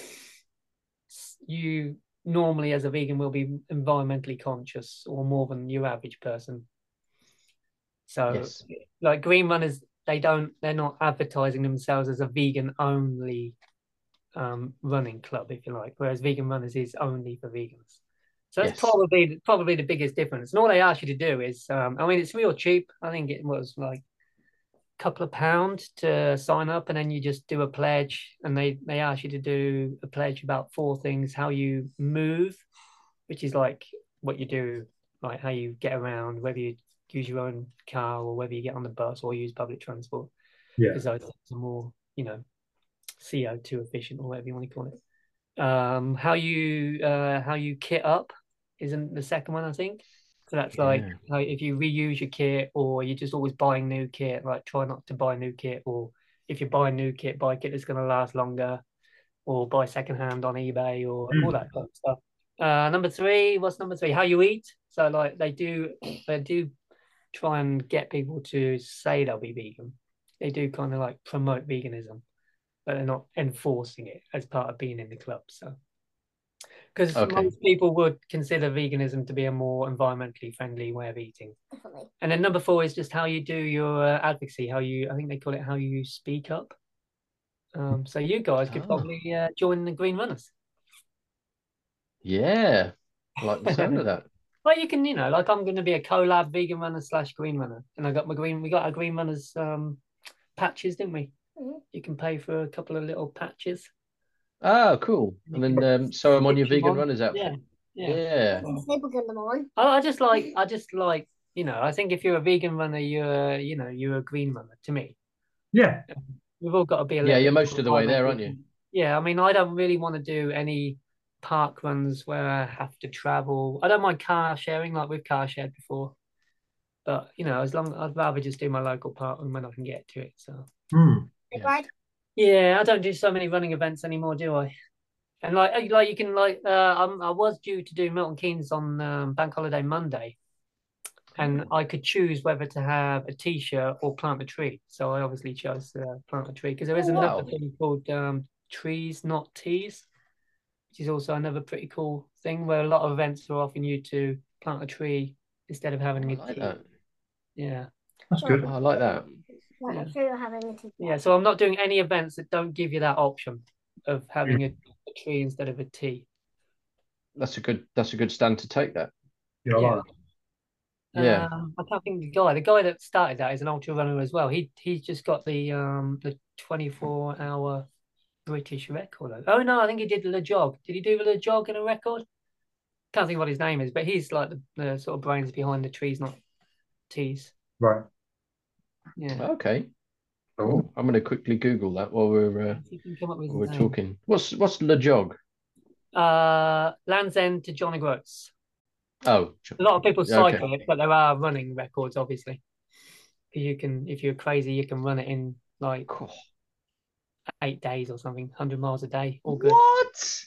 you normally as a vegan will be environmentally conscious or more than your average person. So Yes. like green runners they don't they're not advertising themselves as a vegan only um, running club, if you like, whereas Vegan Runners is only for vegans. So that's Yes. probably probably the biggest difference. And all they ask you to do is, um, I mean, it's real cheap. I think it was like a couple of pounds to sign up, and then you just do a pledge, and they they ask you to do a pledge about four things: how you move, which is like what you do, like how you get around, whether you use your own car or whether you get on the bus or use public transport. Yeah. Because those things are more, you know, C O two efficient or whatever you want to call it. Um, how you uh, how you kit up isn't the second one, I think. So that's like, Yeah. like if you reuse your kit, or you're just always buying new kit, like try not to buy new kit, or if you buy new kit, buy kit that's going to last longer, or buy secondhand on eBay, or Mm. all that kind of stuff. Uh, number three, what's number three? How you eat. So like they do, they do try and get people to say they'll be vegan. They do kind of like promote veganism, but they're not enforcing it as part of being in the club. So, because Okay. most people would consider veganism to be a more environmentally friendly way of eating. Definitely. And then number four is just how you do your uh, advocacy, how you, I think they call it how you speak up. Um, so you guys could Oh. probably uh, join the Green Runners. Yeah. I like the sound of that. Well, you can, you know, like I'm going to be a collab vegan runner slash green runner, and I got my green. We got our Green Runners um, patches, didn't we? Mhm. You can pay for a couple of little patches. Oh, cool. And then um, so I'm on your Stitch them vegan on. runners outfit. Yeah, yeah. Yeah. Let's say we're them on. I, I just like, I just like, you know, I think if you're a vegan runner, you're, you know, you're a green runner to me. Yeah. We've all got to be a Yeah, little you're bit most of the way there, aren't you? Yeah, I mean, I don't really want to do any park runs where I have to travel. I don't mind car sharing, like we've car shared before, but you know, as long I'd rather just do my local park run when I can get to it. So Mm. Yeah. Right. yeah, I don't do so many running events anymore, do I? And like, like you can like, uh, I'm, I was due to do Milton Keynes on um, Bank Holiday Monday, and I could choose whether to have a T-shirt or plant a tree. So I obviously chose uh, plant a tree because there is Oh, another wow. thing called um, Trees Not Teas, which is also another pretty cool thing where a lot of events are offering you to plant a tree instead of having I a like tea. that. Yeah, That's good. Oh, I like that. Like, Yeah. I'm sure you're having a tea. yeah. So I'm not doing any events that don't give you that option of having a, a tree instead of a tea. That's a good. That's a good stand to take. That. Yeah, I Yeah. like Yeah. Um, I can't think of the guy. The guy that started that is an ultra runner as well. He he's just got the um the twenty-four hour British record. Oh no, I think he did Le Jog. Did he do Le Jog in a record? Can't think what his name is, but he's like the, the sort of brains behind the Trees Not Teas. Right. Yeah. Okay. Cool. I'm going to quickly Google that while we're uh, If you can come up with while we're his name. talking. What's what's Le Jog? Uh, Land's End to John O'Groats. Oh, A lot of people Yeah, okay. cycle it, but there are running records, obviously. Because you can, if you're crazy, you can run it in like Cool. eight days or something, one hundred miles a day. All good. What?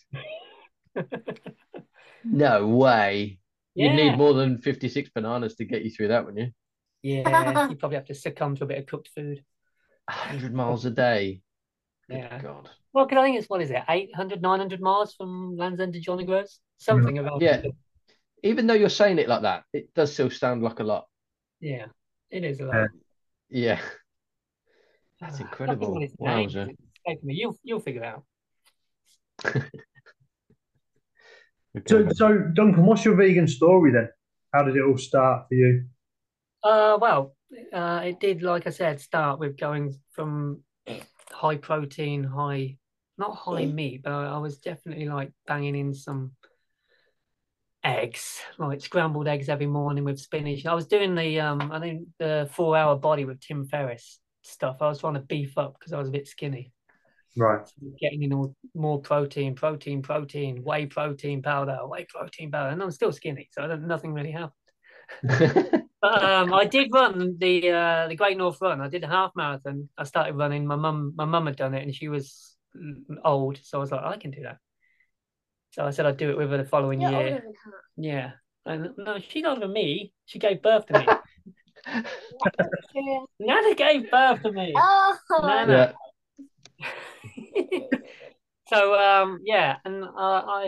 No way. You'd Yeah. need more than fifty-six bananas to get you through that, wouldn't you? Yeah, you probably have to succumb to a bit of cooked food. one hundred miles a day. Good Yeah. God. Well, because I think it's, what is it, eight hundred, nine hundred miles from Land's End to John O'Groats? Something about Yeah. it. Even though you're saying it like that, it does still sound like a lot. Yeah, it is a lot. Yeah. Yeah. That's I think incredible. what its name is. Wowza. It's escaping me. You'll you'll figure it out. So, Okay. so Duncan, what's your vegan story then? How did it all start for you? Uh, well, uh, it did, like I said, start with going from high protein, high, not high meat, but I, I was definitely like banging in some eggs, like scrambled eggs every morning with spinach. I was doing the um, I think the four hour body with Tim Ferriss stuff. I was trying to beef up because I was a bit skinny. Right. So getting in all more protein, protein, protein, whey protein powder, whey protein powder, and I'm still skinny, so I don't, nothing really happened. But um, I did run the uh, the Great North Run. I did a half marathon. I started running. My mum, my mum had done it, and she was old, so I was like, I can do that. So I said I'd do it with her the following You're year. older than her. Yeah, and no, she's older than me. She gave birth to me. Yeah. Nana gave birth to me. Oh. Nana. Yeah. So um, yeah, and uh, I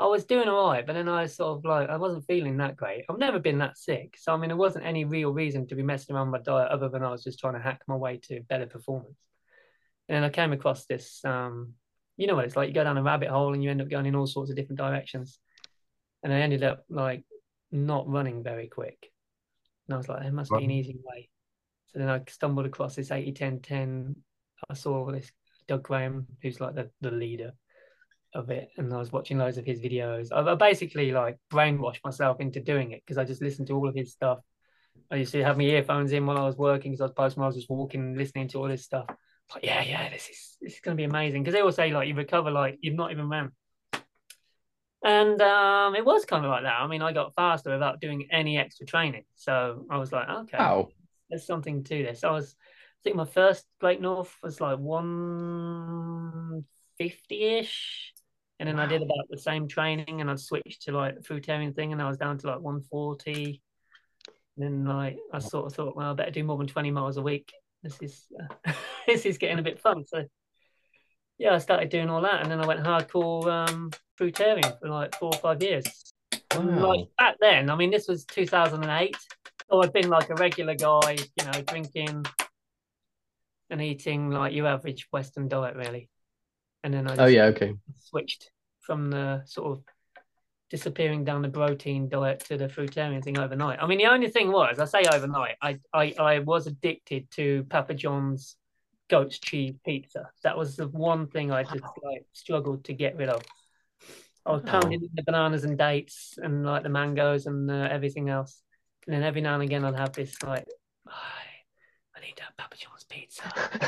I was doing all right, but then I sort of like I wasn't feeling that great. I've never been that sick, so I mean, there wasn't any real reason to be messing around with my diet other than I was just trying to hack my way to better performance. And then I came across this, um, you know what it's like, you go down a rabbit hole and you end up going in all sorts of different directions. And I ended up like not running very quick. And I was like, there must be an easy way. So then I stumbled across this eighty ten ten. I saw this Doug Graham, who's like the, the leader of it, and I was watching loads of his videos. I, I basically like brainwashed myself into doing it because I just listened to all of his stuff. I used to have my earphones in while I was working because I was posting when I was just walking and listening to all this stuff. Like, yeah, yeah, this is this is gonna be amazing. Because they all say like you recover like you've not even ran. And um, it was kind of like that. I mean, I got faster without doing any extra training. So I was like, okay, Wow. there's something to this. I was, I think my first Great North was like one fifty-ish. And then wow. I did about the same training and I switched to like the fruitarian thing and I was down to like one forty. And then like I sort of thought, well, I better do more than twenty miles a week. This is uh, this is getting a bit fun. So yeah, I started doing all that, and then I went hardcore um, fruitarian for like four or five years. Wow. And like back then, I mean, this was two thousand eight. So I'd been like a regular guy, you know, drinking and eating like your average Western diet, really. And then I just oh yeah, okay, switched from the sort of disappearing down the protein diet to the fruitarian thing overnight. I mean, the only thing was, I say overnight, I I, I was addicted to Papa John's goat's cheese pizza. That was the one thing I just like struggled to get rid of. I was pounding the bananas and dates and like the mangoes and uh, everything else. And then every now and again I'd have this like, oh, I need to have Papa John's pizza.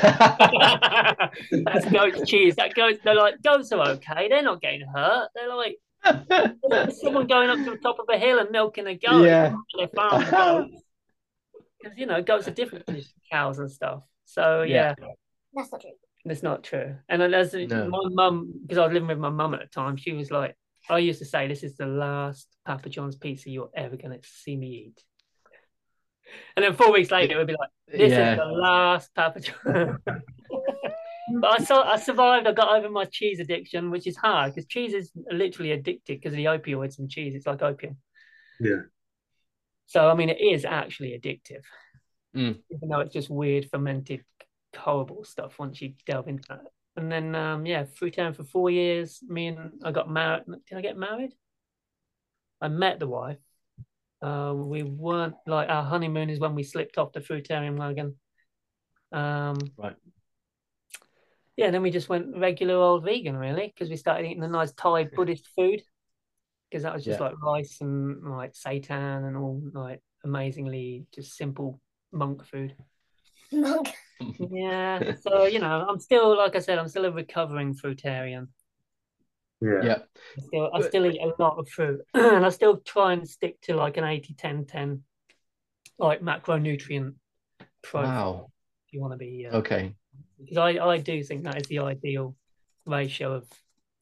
That's goat's cheese. That goat, they're like, goats are okay. They're not getting hurt. They're like, someone going up to the top of a hill and milking a goat. Yeah. They're farm goats. Because, you know, goats are different from cows and stuff. So, yeah. yeah. That's not true. That's not true. And as no. my mum, because I was living with my mum at the time, she was like, I used to say, this is the last Papa John's pizza you're ever going to see me eat. And then four weeks later, it would be like, this yeah. is the last Papa John's. But I saw, I survived. I got over my cheese addiction, which is hard because cheese is literally addicted because of the opioids in cheese. It's like opium. Yeah. So, I mean, it is actually addictive, mm. even though it's just weird, fermented, horrible stuff once you delve into that. And then, um, yeah, fruitarian for four years. Me and I got married. Did I get married? I met the wife. Uh, we weren't like our honeymoon is when we slipped off the fruitarian wagon. Um, right. Yeah, and then we just went regular old vegan, really, because we started eating the nice Thai Buddhist food. Because that was just yeah. like rice and like seitan and all like amazingly just simple monk food. Monk. Yeah. So, you know, I'm still, like I said, I'm still a recovering fruitarian. Yeah. Yeah. I still, I still eat a lot of fruit. And I still try and stick to like an eighty ten ten, like macronutrient profile. Wow. If you want to be. Uh, okay. Because I, I do think that is the ideal ratio of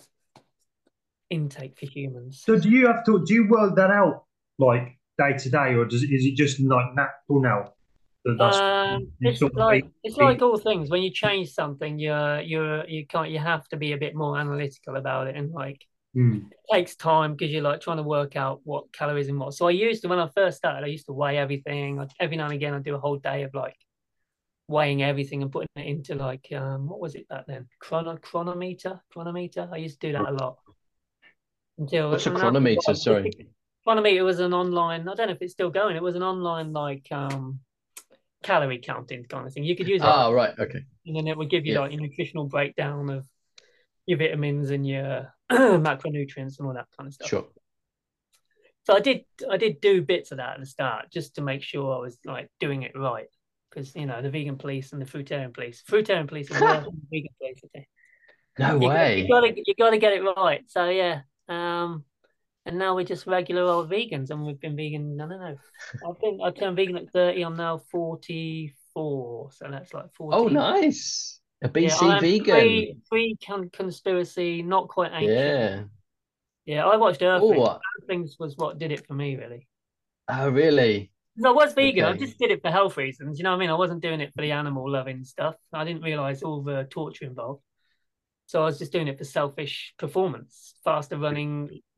intake for humans. So do you have to, do you work that out like day to day, or does is it just like natural now? That that's, um, it's like it's like all things. When you change something, you're you're you can't you have to be a bit more analytical about it, and like mm. it takes time because you're like trying to work out what calories and what. So I used to, when I first started, I used to weigh everything. Like, every now and again, I'd do a whole day of like weighing everything and putting it into like um what was it back then? Chrono chronometer, chronometer. I used to do that a lot. Until what's a chronometer? Sorry, chronometer was an online. I don't know if it's still going. It was an online like um calorie counting kind of thing. You could use it. Oh, right, okay. And then it would give you yeah. like a nutritional breakdown of your vitamins and your macronutrients and all that kind of stuff. Sure. So I did I did do bits of that at the start just to make sure I was like doing it right. Because, you know, the vegan police and the fruitarian police. Fruitarian police are worse than the vegan police, I think. No you way. Got, you gotta you gotta get it right. So yeah. Um and now we're just regular old vegans, and we've been vegan, I don't know. I've been I turned vegan at thirty, I'm now forty-four. So that's like forty. Oh, nice. A B C yeah, vegan. Free, free con conspiracy, not quite ancient. Yeah. Yeah, I watched Earth oh. Things was what did it for me, really. Oh, really? I was vegan. Okay. I just did it for health reasons. You know what I mean? I wasn't doing it for the animal loving stuff. I didn't realize all the torture involved. So I was just doing it for selfish performance, faster running,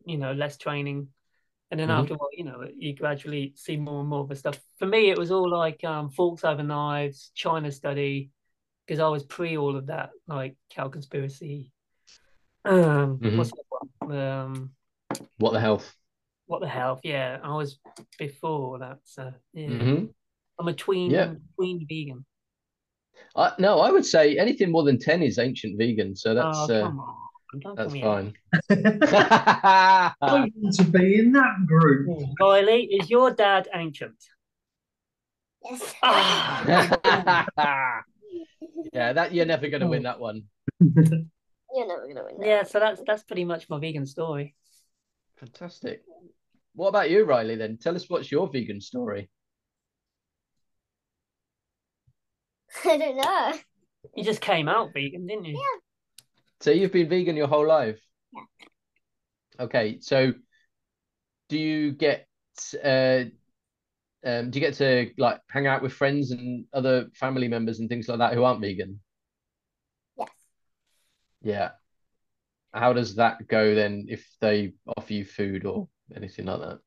you know, less training. And then Mhm. after a while, you know, you gradually see more and more of the stuff. For me, it was all like um, forks over knives, China study, because I was pre all of that, like Cowconspiracy. Um, Mhm. what's that one? Um, What the health? What the Health? Yeah, I was before that. So yeah, Mhm. I'm a tween Yeah. tween vegan. I, no, I would say anything more than ten is ancient vegan, so that's Oh, uh, come on. Don't call that's me out. fine. I want to be in that group. Riley, is your dad ancient? Yes. Ah, Yeah, that you're never going to win that one. You're never gonna win that. yeah, so that's that's pretty much my vegan story. Fantastic. What about you, Riley, then? Tell us what's your vegan story. I don't know. You just came out vegan, didn't you? Yeah. So you've been vegan your whole life? Yeah. Okay, so do you get uh um do you get to like hang out with friends and other family members and things like that who aren't vegan? Yes. Yeah. How does that go then if they offer you food or anything like that?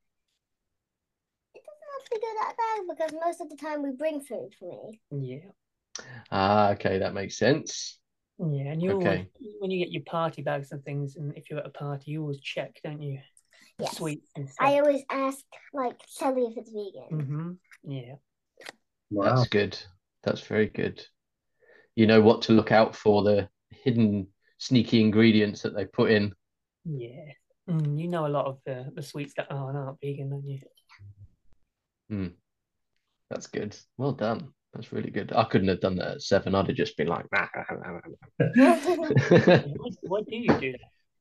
It doesn't have to go that bad because most of the time we bring food for me. Yeah. Ah, okay, that makes sense. Yeah, and you always, Okay. when you get your party bags and things, and if you're at a party, you always check, don't you? The Yes. sweets and stuff. I always ask like Shelly if it's vegan. Mm-hmm. Yeah. Wow. That's good. That's very good. You know what to look out for, the hidden sneaky ingredients that they put in. Yeah. Mm, you know a lot of the, the sweets that are and aren't vegan, don't you? Mm, that's good. Well done. That's really good. I couldn't have done that at seven. I'd have just been like, nah. Why, why do you do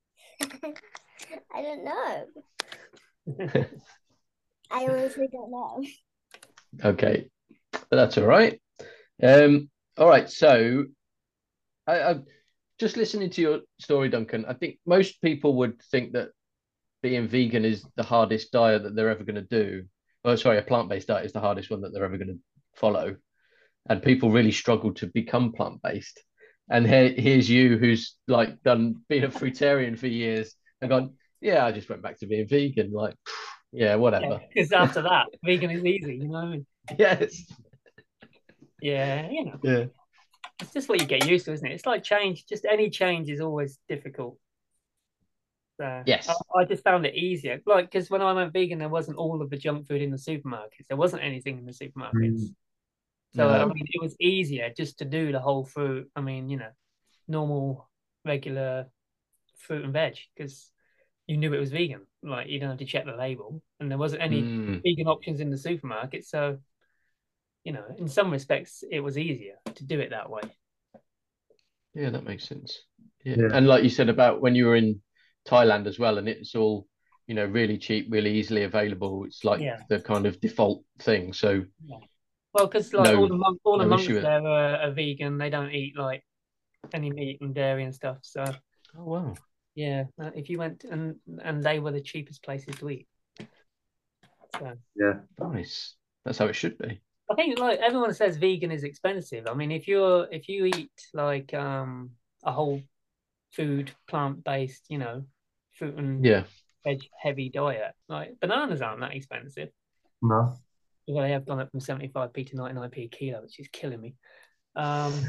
I don't know. that? I honestly don't know. Okay, but that's all right. Um, all right. So, I, I just listening to your story, Duncan. I think most people would think that being vegan is the hardest diet that they're ever going to do. Oh, sorry, a plant-based diet is the hardest one that they're ever going to follow. And people really struggle to become plant-based. And here, here's you, who's like done being a fruitarian for years, and gone, yeah, I just went back to being vegan. Like, yeah, whatever. Because after that, vegan is easy, you know? Yes. Yeah, you know. Yeah. It's just what you get used to, isn't it? It's like change. Just any change is always difficult. So Yes. I, I just found it easier. Like, because when I went vegan, there wasn't all of the junk food in the supermarkets. There wasn't anything in the supermarkets. Mm. So, No. I mean, it was easier just to do the whole fruit. I mean, you know, normal, regular fruit and veg because you knew it was vegan. Like, you don't have to check the label. And there wasn't any Mm. vegan options in the supermarket. So, you know, in some respects, it was easier to do it that way. Yeah, that makes sense. Yeah. Yeah. And like you said about when you were in Thailand as well, and it's all, you know, really cheap, really easily available. It's like Yeah. the kind of default thing. So Yeah. Well, because like no, all the monk, all the no monks issue with it. there are, are vegan. They don't eat like any meat and dairy and stuff. So Oh wow. yeah, uh, if you went and and they were the cheapest places to eat. So Yeah. Nice. That's how it should be. I think like everyone says vegan is expensive. I mean, if you're if you eat like um a whole food plant based, you know, fruit and Yeah. veg heavy diet, like bananas aren't that expensive. No. Well, they have gone up from seventy-five p to ninety-nine p a kilo, which is killing me. Um,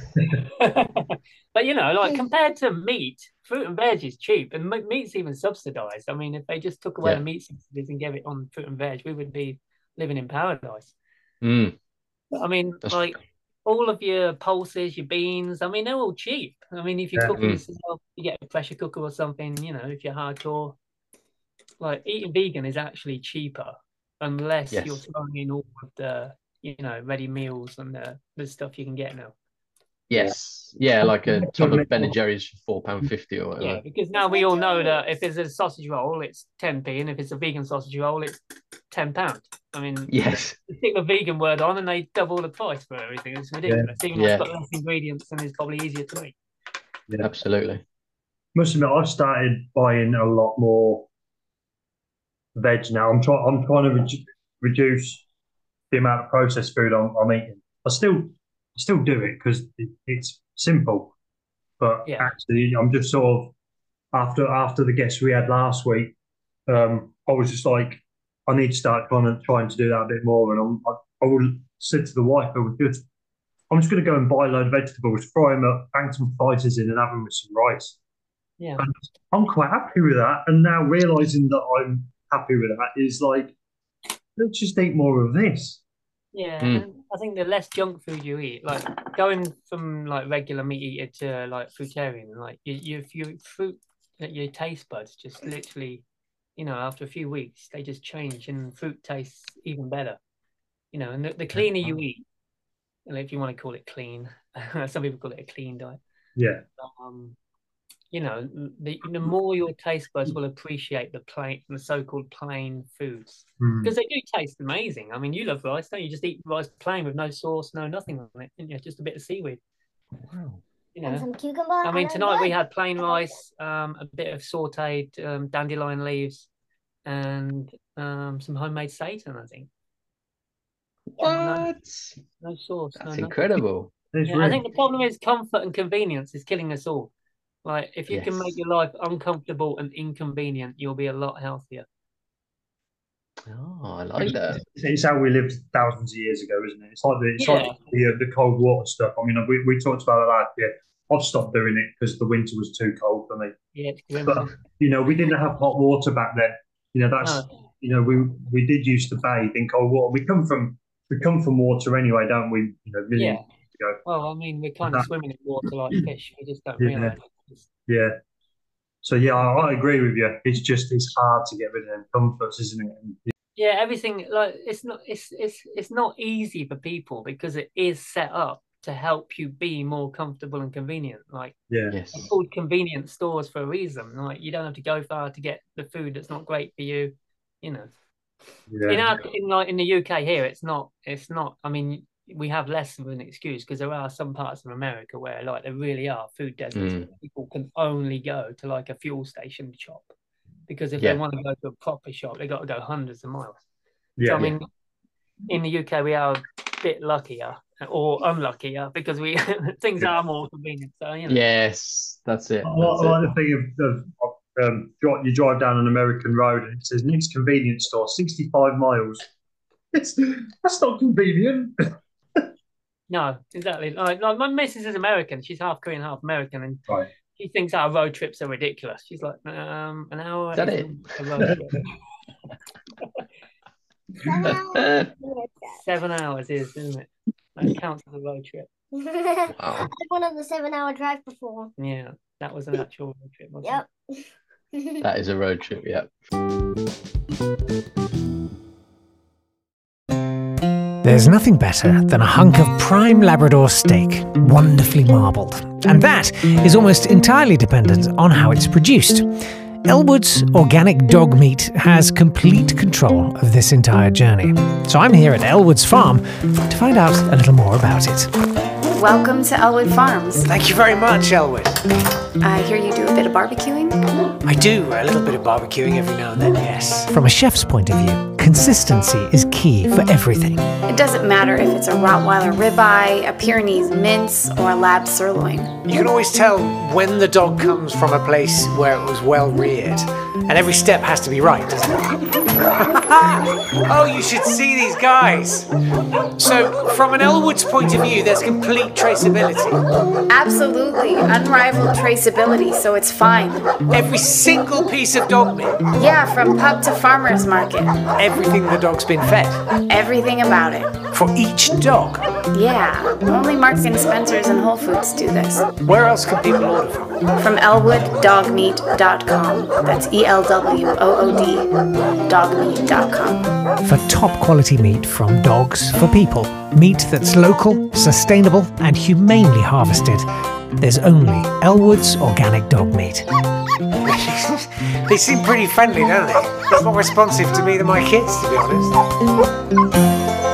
but you know, like compared to meat, fruit and veg is cheap, and meat's even subsidized. I mean, if they just took away Yeah. the meat subsidies and gave it on fruit and veg, we would be living in paradise. Mm. I mean, That's like all of your pulses, your beans, I mean, they're all cheap. I mean, if you're Yeah. cooking Mm. yourself, you get a pressure cooker or something, you know, if you're hardcore, like eating vegan is actually cheaper unless Yes. you're throwing in all of the, you know, ready meals and the, the stuff you can get now. Yes. Yeah, like a ton of Ben and Jerry's for four pound fifty or Yeah, whatever. because now we all know that if it's a sausage roll, it's ten p, and if it's a vegan sausage roll, it's ten pound. I mean, Yes. you stick the vegan word on and they double the price for everything. It's ridiculous. Even though Yeah. it's got less ingredients and is probably easier to make. Yeah. Absolutely. Must admit, I've started buying a lot more veg now. I'm trying. I'm trying to redu- reduce the amount of processed food I'm, I'm eating. I still still do it because it, it's simple, but Yeah. actually, I'm just sort of after after the guests we had last week, um, I was just like, I need to start trying to trying to do that a bit more. And I'm, I, I would said to the wife, I was just, I'm just going to go and buy a load of vegetables, fry them up, bang some fighters in, and have them with some rice. Yeah. And I'm quite happy with that. And now realizing that I'm happy with that is like, let's just eat more of this. Yeah, Mm. and I think the less junk food you eat, like going from like regular meat eater to like fruitarian, like you, you, your fruit, your taste buds just literally, you know, after a few weeks, they just change and fruit tastes even better. You know, and the, the cleaner you eat, and if you want to call it clean, some people call it a clean diet. Yeah. Um, you know, the, the more your taste buds will appreciate the plain, the so-called plain foods, because mm. they do taste amazing. I mean, you love rice, don't you? Just eat rice plain with no sauce, no nothing on it, you know, just a bit of seaweed. Wow. You know, and some cucumber. I mean, tonight we had plain rice, um, a bit of sautéed um, dandelion leaves, and um, some homemade seitan, I think. What? No, no sauce. That's no incredible. Yeah, I think the problem is comfort and convenience is killing us all. Like, if you yes. can make your life uncomfortable and inconvenient, you'll be a lot healthier. Oh, I like that. It's, it's how we lived thousands of years ago, isn't it? It's like the, it's yeah. like the, uh, the cold water stuff. I mean, we, we talked about that. Yeah, I've stopped doing it because the winter was too cold for me. Yeah, it's but you know, we didn't have hot water back then. You know, that's no. you know, we we did used to bathe in cold water. We come from we come from water anyway, don't we? You know, millions yeah. years ago. Well, I mean, we're kind of swimming in water like fish. We just don't yeah. realise. Yeah. So yeah, I, I agree with you. It's just it's hard to get rid of them comforts, isn't it? And, yeah, everything like it's not it's it's it's not easy for people because it is set up to help you be more comfortable and convenient. Like yeah, yes. It's called convenience stores for a reason. Like you don't have to go far to get the food that's not great for you. You know. Yeah. In our in like in the U K here, it's not it's not. I mean, we have less of an excuse because there are some parts of America where like there really are food deserts. Mm. People can only go to like a fuel station shop because if yeah. they want to go to a proper shop, they got to go hundreds of miles. Yeah, so I mean, yeah. in the U K we are a bit luckier or unluckier because we things yeah. are more convenient. So you know. Yes, that's it. I, that's I like it. the thing of, of um, you drive down an American road and it says next convenience store sixty-five miles. It's that's not convenient. No, exactly. Like, like my missus is American. She's half Korean, half American, and right. she thinks our road trips are ridiculous. She's like, um, an hour. Is that it? A road trip. Seven hours. Seven hours is, isn't it? That counts as a road trip. Wow. I had one of the seven-hour drive before. Yeah, that was an actual road trip. Wasn't yep. It? That is a road trip. Yep. There's nothing better than a hunk of prime Labrador steak, wonderfully marbled. And that is almost entirely dependent on how it's produced. Elwood's Organic Dog Meat has complete control of this entire journey. So I'm here at Elwood's farm to find out a little more about it. Welcome to Elwood Farms. Thank you very much, Elwood. I hear you do a bit of barbecuing? I do, a little bit of barbecuing every now and then, yes. From a chef's point of view, consistency is key for everything. It doesn't matter if it's a Rottweiler ribeye, a Pyrenees mince, or a lab sirloin. You can always tell when the dog comes from a place where it was well reared. And every step has to be right, doesn't it? Oh, you should see these guys. So, from an Elwood's point of view, there's complete traceability. Absolutely. Unrivaled traceability, so it's fine. Every single piece of dog meat? Yeah, from pub to farmer's market. Everything the dog's been fed? Everything about it. For each dog? Yeah. Only Marks and Spencer's and Whole Foods do this. Where else can people order from? From elwood dog meat dot com. That's E L W O O D dog meat dot com. For top quality meat from dogs for people, meat that's local, sustainable and humanely harvested, there's only Elwood's Organic Dog Meat. They seem pretty friendly, don't they? They're more responsive to me than my kids, to be honest.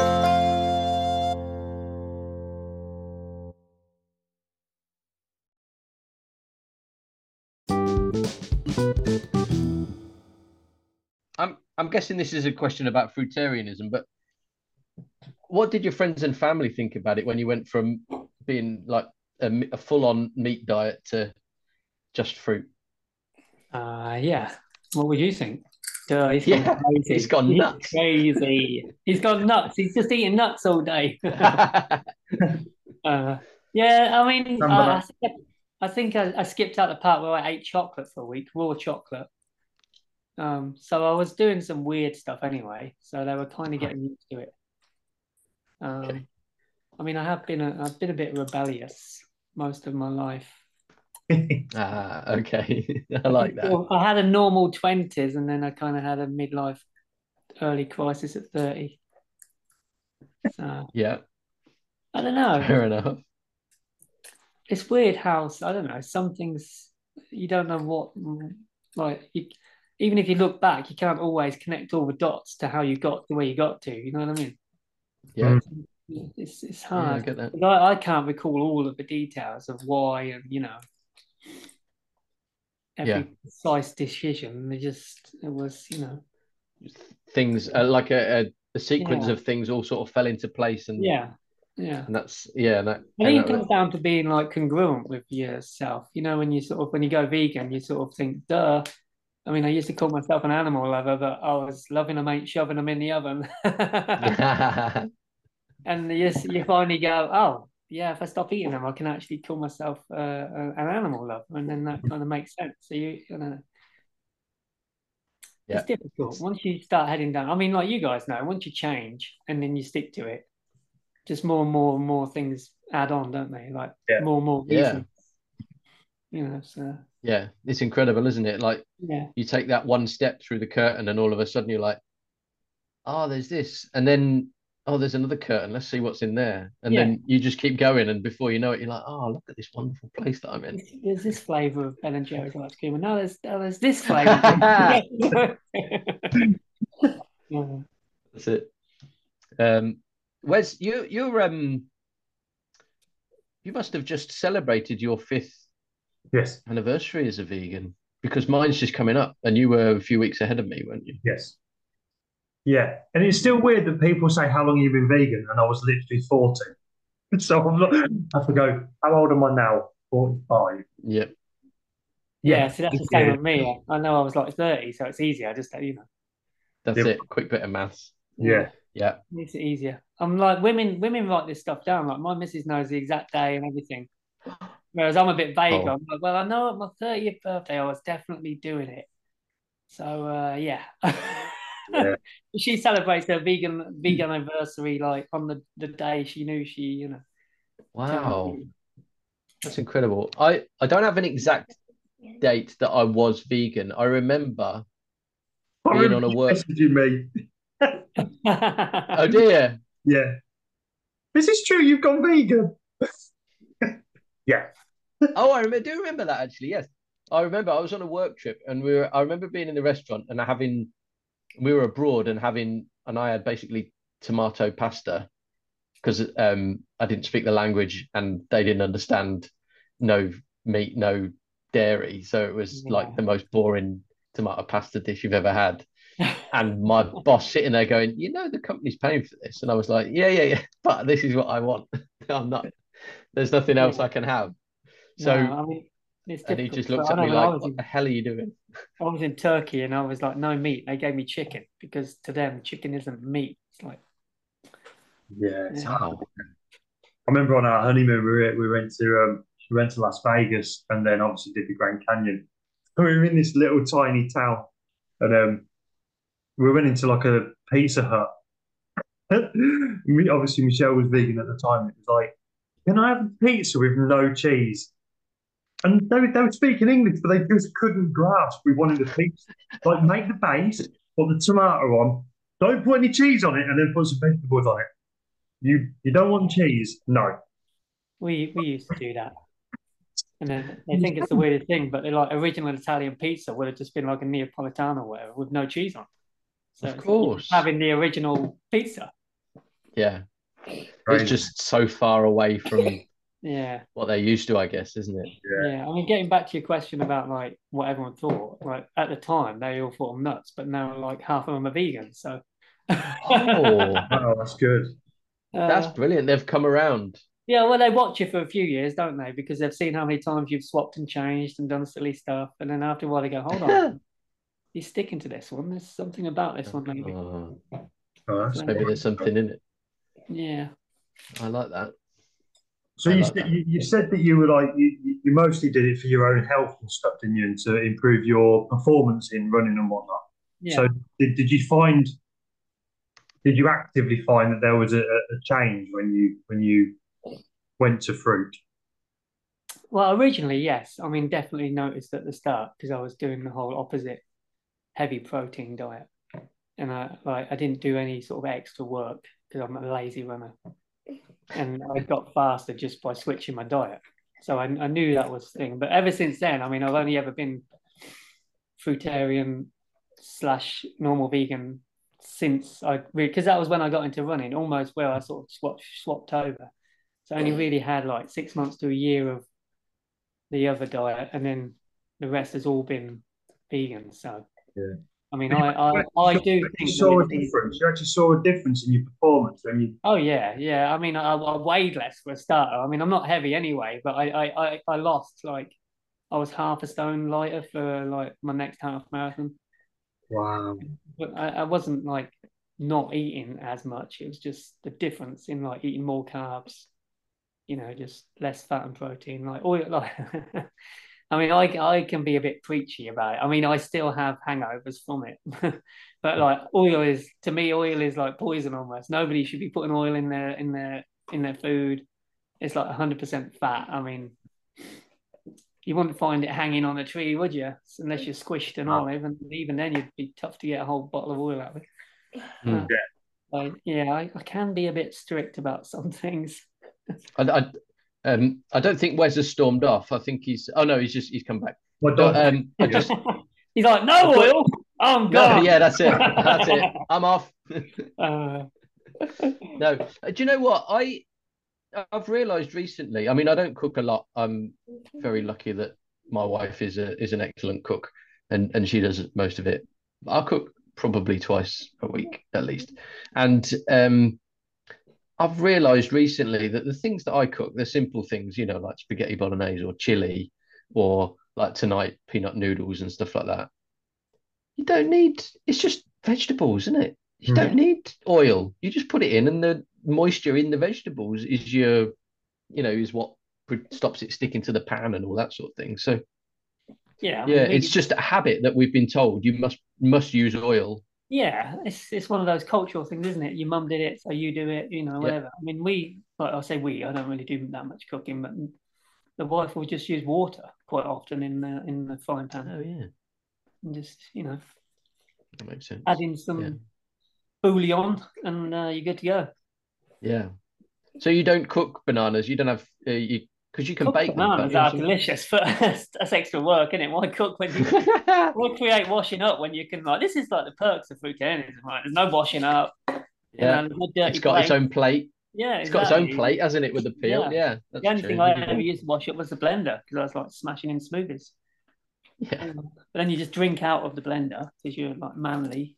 I'm I'm guessing this is a question about fruitarianism, but what did your friends and family think about it when you went from being like a, a full-on meat diet to just fruit? Uh, yeah. What would you think? Duh, he's Yeah, gone crazy. he's gone nuts. Crazy. He's gone nuts. He's just eating nuts all day. uh, yeah, I mean, Remember I, I that? think, I, think I, I skipped out the part where I ate chocolate for a week, raw chocolate. Um, so I was doing some weird stuff anyway. So they were kind of getting used to it. Um, Okay. I mean, I have been a, I've been a bit rebellious most of my life. Ah, okay. I like that. Well, I had a normal twenties, and then I kind of had a midlife, early crisis at thirty. So Yeah, I don't know. fair enough. It's weird how I don't know. Some things you don't know what, like you, even if you look back, you can't always connect all the dots to how you got to where you got to. You know what I mean? Yeah, It's it's yeah, I hard. get that. I, I can't recall all of the details of why and you know every Yeah. precise decision. It just it was you know Things uh, like a, a, a sequence Yeah. of things all sort of fell into place, and yeah yeah. and that's yeah, and that I came think out it with comes down to being like congruent with yourself. You know, when you sort of when you go vegan, you sort of think, duh. I mean, I used to call myself an animal lover, but I was loving them, ain't shoving them in the oven. And you you finally go, oh yeah, if I stop eating them, I can actually call myself uh, an animal lover, and then that kind of makes sense. So you, you know, Yeah. it's difficult once you start heading down. I mean, like you guys know, once you change and then you stick to it, just more and more and more things add on, don't they? Like Yeah. more and more Yeah. reasons. You know, so Yeah, it's incredible, isn't it? Like yeah. you take that one step through the curtain, and all of a sudden you're like, oh, there's this, and then oh, there's another curtain. Let's see what's in there, and Yeah. then you just keep going, and before you know it, you're like, oh, look at this wonderful place that I'm in. There's this flavour of Ben and Jerry's ice cream, and now there's oh, there's this flavour. Yeah. That's it. Um, Wes, you you're um you must have just celebrated your fifth Yes, anniversary as a vegan, because mine's just coming up, and you were a few weeks ahead of me, weren't you? yes. Yeah. And it's still weird that people say, how long have you been vegan? And I was literally forty. So I'm not, I have to go, how old am I now? forty-five. Yeah. Yeah, so that's the same Yeah. with me. I know I was like thirty, so it's easier. I just you know, That's Yeah. it. Quick bit of maths. Yeah. Yeah. makes it easier. I'm like women. Women write this stuff down. Like my missus knows the exact day and everything. Whereas I'm a bit vague. Oh. I'm like, well, I know at my thirtieth birthday I was definitely doing it. So uh, yeah. Yeah. She celebrates her vegan vegan anniversary like on the, the day she knew she you know. Wow. turned- That's incredible. I, I don't have an exact date that I was vegan. I remember I being remember on a you work. messaging me. Oh dear. Yeah. Is this true? You've gone vegan? Yeah. Oh, I remember, do remember that actually. Yes, I remember. I was on a work trip, and we were. I remember being in the restaurant and having. We were abroad and having, and I had basically tomato pasta because um I didn't speak the language and they didn't understand no meat, no dairy, so it was Yeah. like the most boring tomato pasta dish you've ever had. And my boss sitting there going, you know, the company's paying for this, and I was like, yeah, yeah, yeah, but this is what I want. I'm not. There's nothing else Yeah. I can have. So, No, I mean it's and he difficult. just So looks I at me don't know, I like, was what in the hell are you doing? I was in Turkey and I was like, no meat. They gave me chicken because to them, chicken isn't meat. It's like, Yeah. yeah. Wow. I remember on our honeymoon, we, were, we went to um, we went to Las Vegas and then obviously did the Grand Canyon. We were in this little tiny town, and um, we went into like a Pizza Hut. Me- obviously, Michelle was vegan at the time. It was like, can I have a pizza with no cheese? And they, were- they were speaking English, but they just couldn't grasp we wanted a pizza. Like, make the base, put the tomato on, don't put any cheese on it, and then put some vegetables on it. You you don't want cheese? No. We we used to do that. And then they think it's the weirdest thing, but they're like original Italian pizza would have just been like a Neapolitano or whatever with no cheese on. So Of it's like course. having the original pizza. Yeah. Crazy. It's just so far away from Yeah. what they're used to, I guess, isn't it? Yeah. Yeah. I mean, getting back to your question about like what everyone thought, like at the time they all thought I'm nuts, but now like half of them are vegan. So Oh, Oh, that's good. that's uh, brilliant. They've come around. Yeah, well, they watch you for a few years, don't they? Because they've seen how many times you've swapped and changed and done silly stuff, and then after a while they go, "Hold on, he's sticking to this one. There's something about this one, maybe." Oh, Oh, that's So, maybe there's something in it. yeah. I like that. So I you, like said, that. you you said that you were like you, you you mostly did it for your own health and stuff, didn't you, and to improve your performance in running and whatnot. Yeah. So did, did you find did you actively find that there was a, a change when you when you went to fruit? Well, originally, yes. I mean, definitely noticed at the start because I was doing the whole opposite heavy protein diet, and I like I didn't do any sort of extra work because I'm a lazy runner, and I got faster just by switching my diet. So I, I knew that was the thing. But ever since then, I mean, I've only ever been fruitarian slash normal vegan since I because that was when I got into running, almost where I sort of swapped swapped over. So I only really had like six months to a year of the other diet, and then the rest has all been vegan. So Yeah. I mean, I I, I do You think saw a that it's- difference. You actually saw a difference in your performance when you. Oh yeah, yeah. I mean, I, I weighed less for a starter. I mean, I'm not heavy anyway, but I, I, I, I lost like I was half a stone lighter for like my next half marathon. Wow. But I, I wasn't like not eating as much. It was just the difference in like eating more carbs, you know, just less fat and protein. Like oil, like I mean, I I can be a bit preachy about it. I mean, I still have hangovers from it, but like oil is to me, oil is like poison almost. Nobody should be putting oil in their in their in their food. It's like one hundred percent fat. I mean, you wouldn't find it hanging on a tree, would you? Unless you squished an olive, and even then, you'd be tough to get a whole bottle of oil out of it. Mm. Uh, like, yeah, I, I can be a bit strict about some things. I, I, um, I don't think Wes has stormed off. I think he's. Oh no, he's just he's come back. My But, dog. um, I just He's like, no thought- oil, I'm no, gone. yeah, that's it. That's it. I'm off. Uh, No, Uh, do you know what I? I've realised recently. I mean, I don't cook a lot. I'm very lucky that my wife is a is an excellent cook, and and she does most of it. I cook probably twice a week at least, and um, I've realised recently that the things that I cook, the simple things, you know, like spaghetti bolognese or chili, or like tonight peanut noodles and stuff like that. You don't need. It's just vegetables, isn't it? You don't need oil. You just put it in, and the moisture in the vegetables is your, you know, is what pre- stops it sticking to the pan and all that sort of thing. So yeah, I mean, yeah, we- it's just a habit that we've been told you must must use oil. yeah, it's it's one of those cultural things, isn't it? Your mum did it, so you do it, you know, Yeah. whatever. I mean, we, like I say, we. I don't really do that much cooking, but the wife will just use water quite often in the in the frying pan, Oh yeah, and just you know, that makes sense. add in some Yeah. bouillon, and uh, you're good to go. Yeah. So you don't cook bananas. You don't have uh, you because you can Cooked bake them. bananas can't you, or are something? delicious, but that's extra work, isn't it? Why cook when you why create washing up when you can like this is like the perks of fruitarianism, right? There's no washing up. Yeah. You know, there's no dirty It's got its plate. own plate. Yeah, It's got its own exactly. plate, hasn't it, with the peel? Yeah. Yeah, that's The only true. thing I You ever can- used to wash up was the blender because I was like smashing in smoothies. Yeah. But then you just drink out of the blender because you're like manly.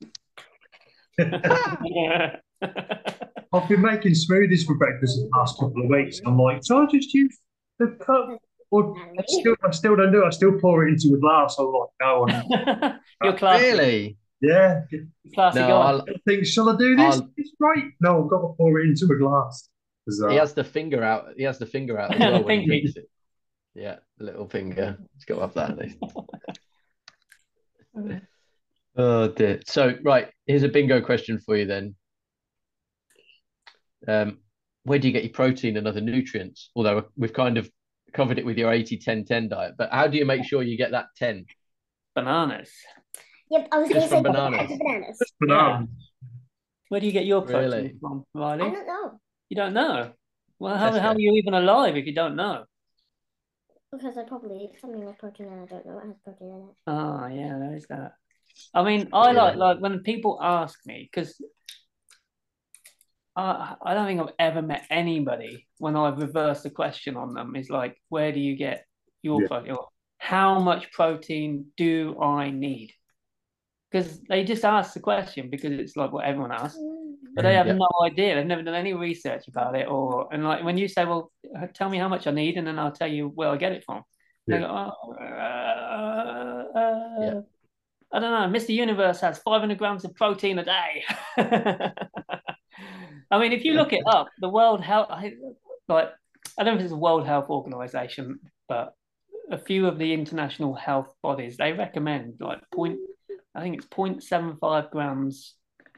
I've been making smoothies for breakfast the past couple of weeks. I'm like, so I just use the cup, or I still, I still don't do it. I still pour it into a glass. I'm like, no, I'm, You're classy. Really? yeah. Classy No, guy. I'll, I think, shall I do this? I'll- It's right. No, I've got to pour it into a glass. 'Cause, uh, he has the finger out. He has the finger out as well when he Pinky. drinks it. Yeah, the little finger. He's got to have that at least. Oh dear. So right, here's a bingo question for you then. Um, where do you get your protein and other nutrients? Although we've kind of covered it with your eighty ten ten diet, but how do you make sure you get that ten? Bananas. Yep, I was going to Just say from bananas. bananas. banana. Where do you get your protein Really? from, I Riley? don't know You don't know. Well, how, Tesco. how are you even alive if you don't know? because I probably eat something with protein and I don't know what has protein in it. Oh, yeah, there is that. I mean, I like like when people ask me because I I don't think I've ever met anybody when I've reversed the question on them is like, where do you get your Yeah. protein? Or how much protein do I need? Because they just ask the question because it's like what everyone asks. but they have Yeah. no idea. They've never done any research about it, or and like when you say, "Well, tell me how much I need," and then I'll tell you where I get it from. Yeah. They go, oh, uh, uh, Yeah. I don't know. Mister Universe has five hundred grams of protein a day. I mean, if you look it up, the World Health, I, like, I don't know if it's a World Health Organization, but a few of the international health bodies, they recommend like point, I think it's zero point seven five grams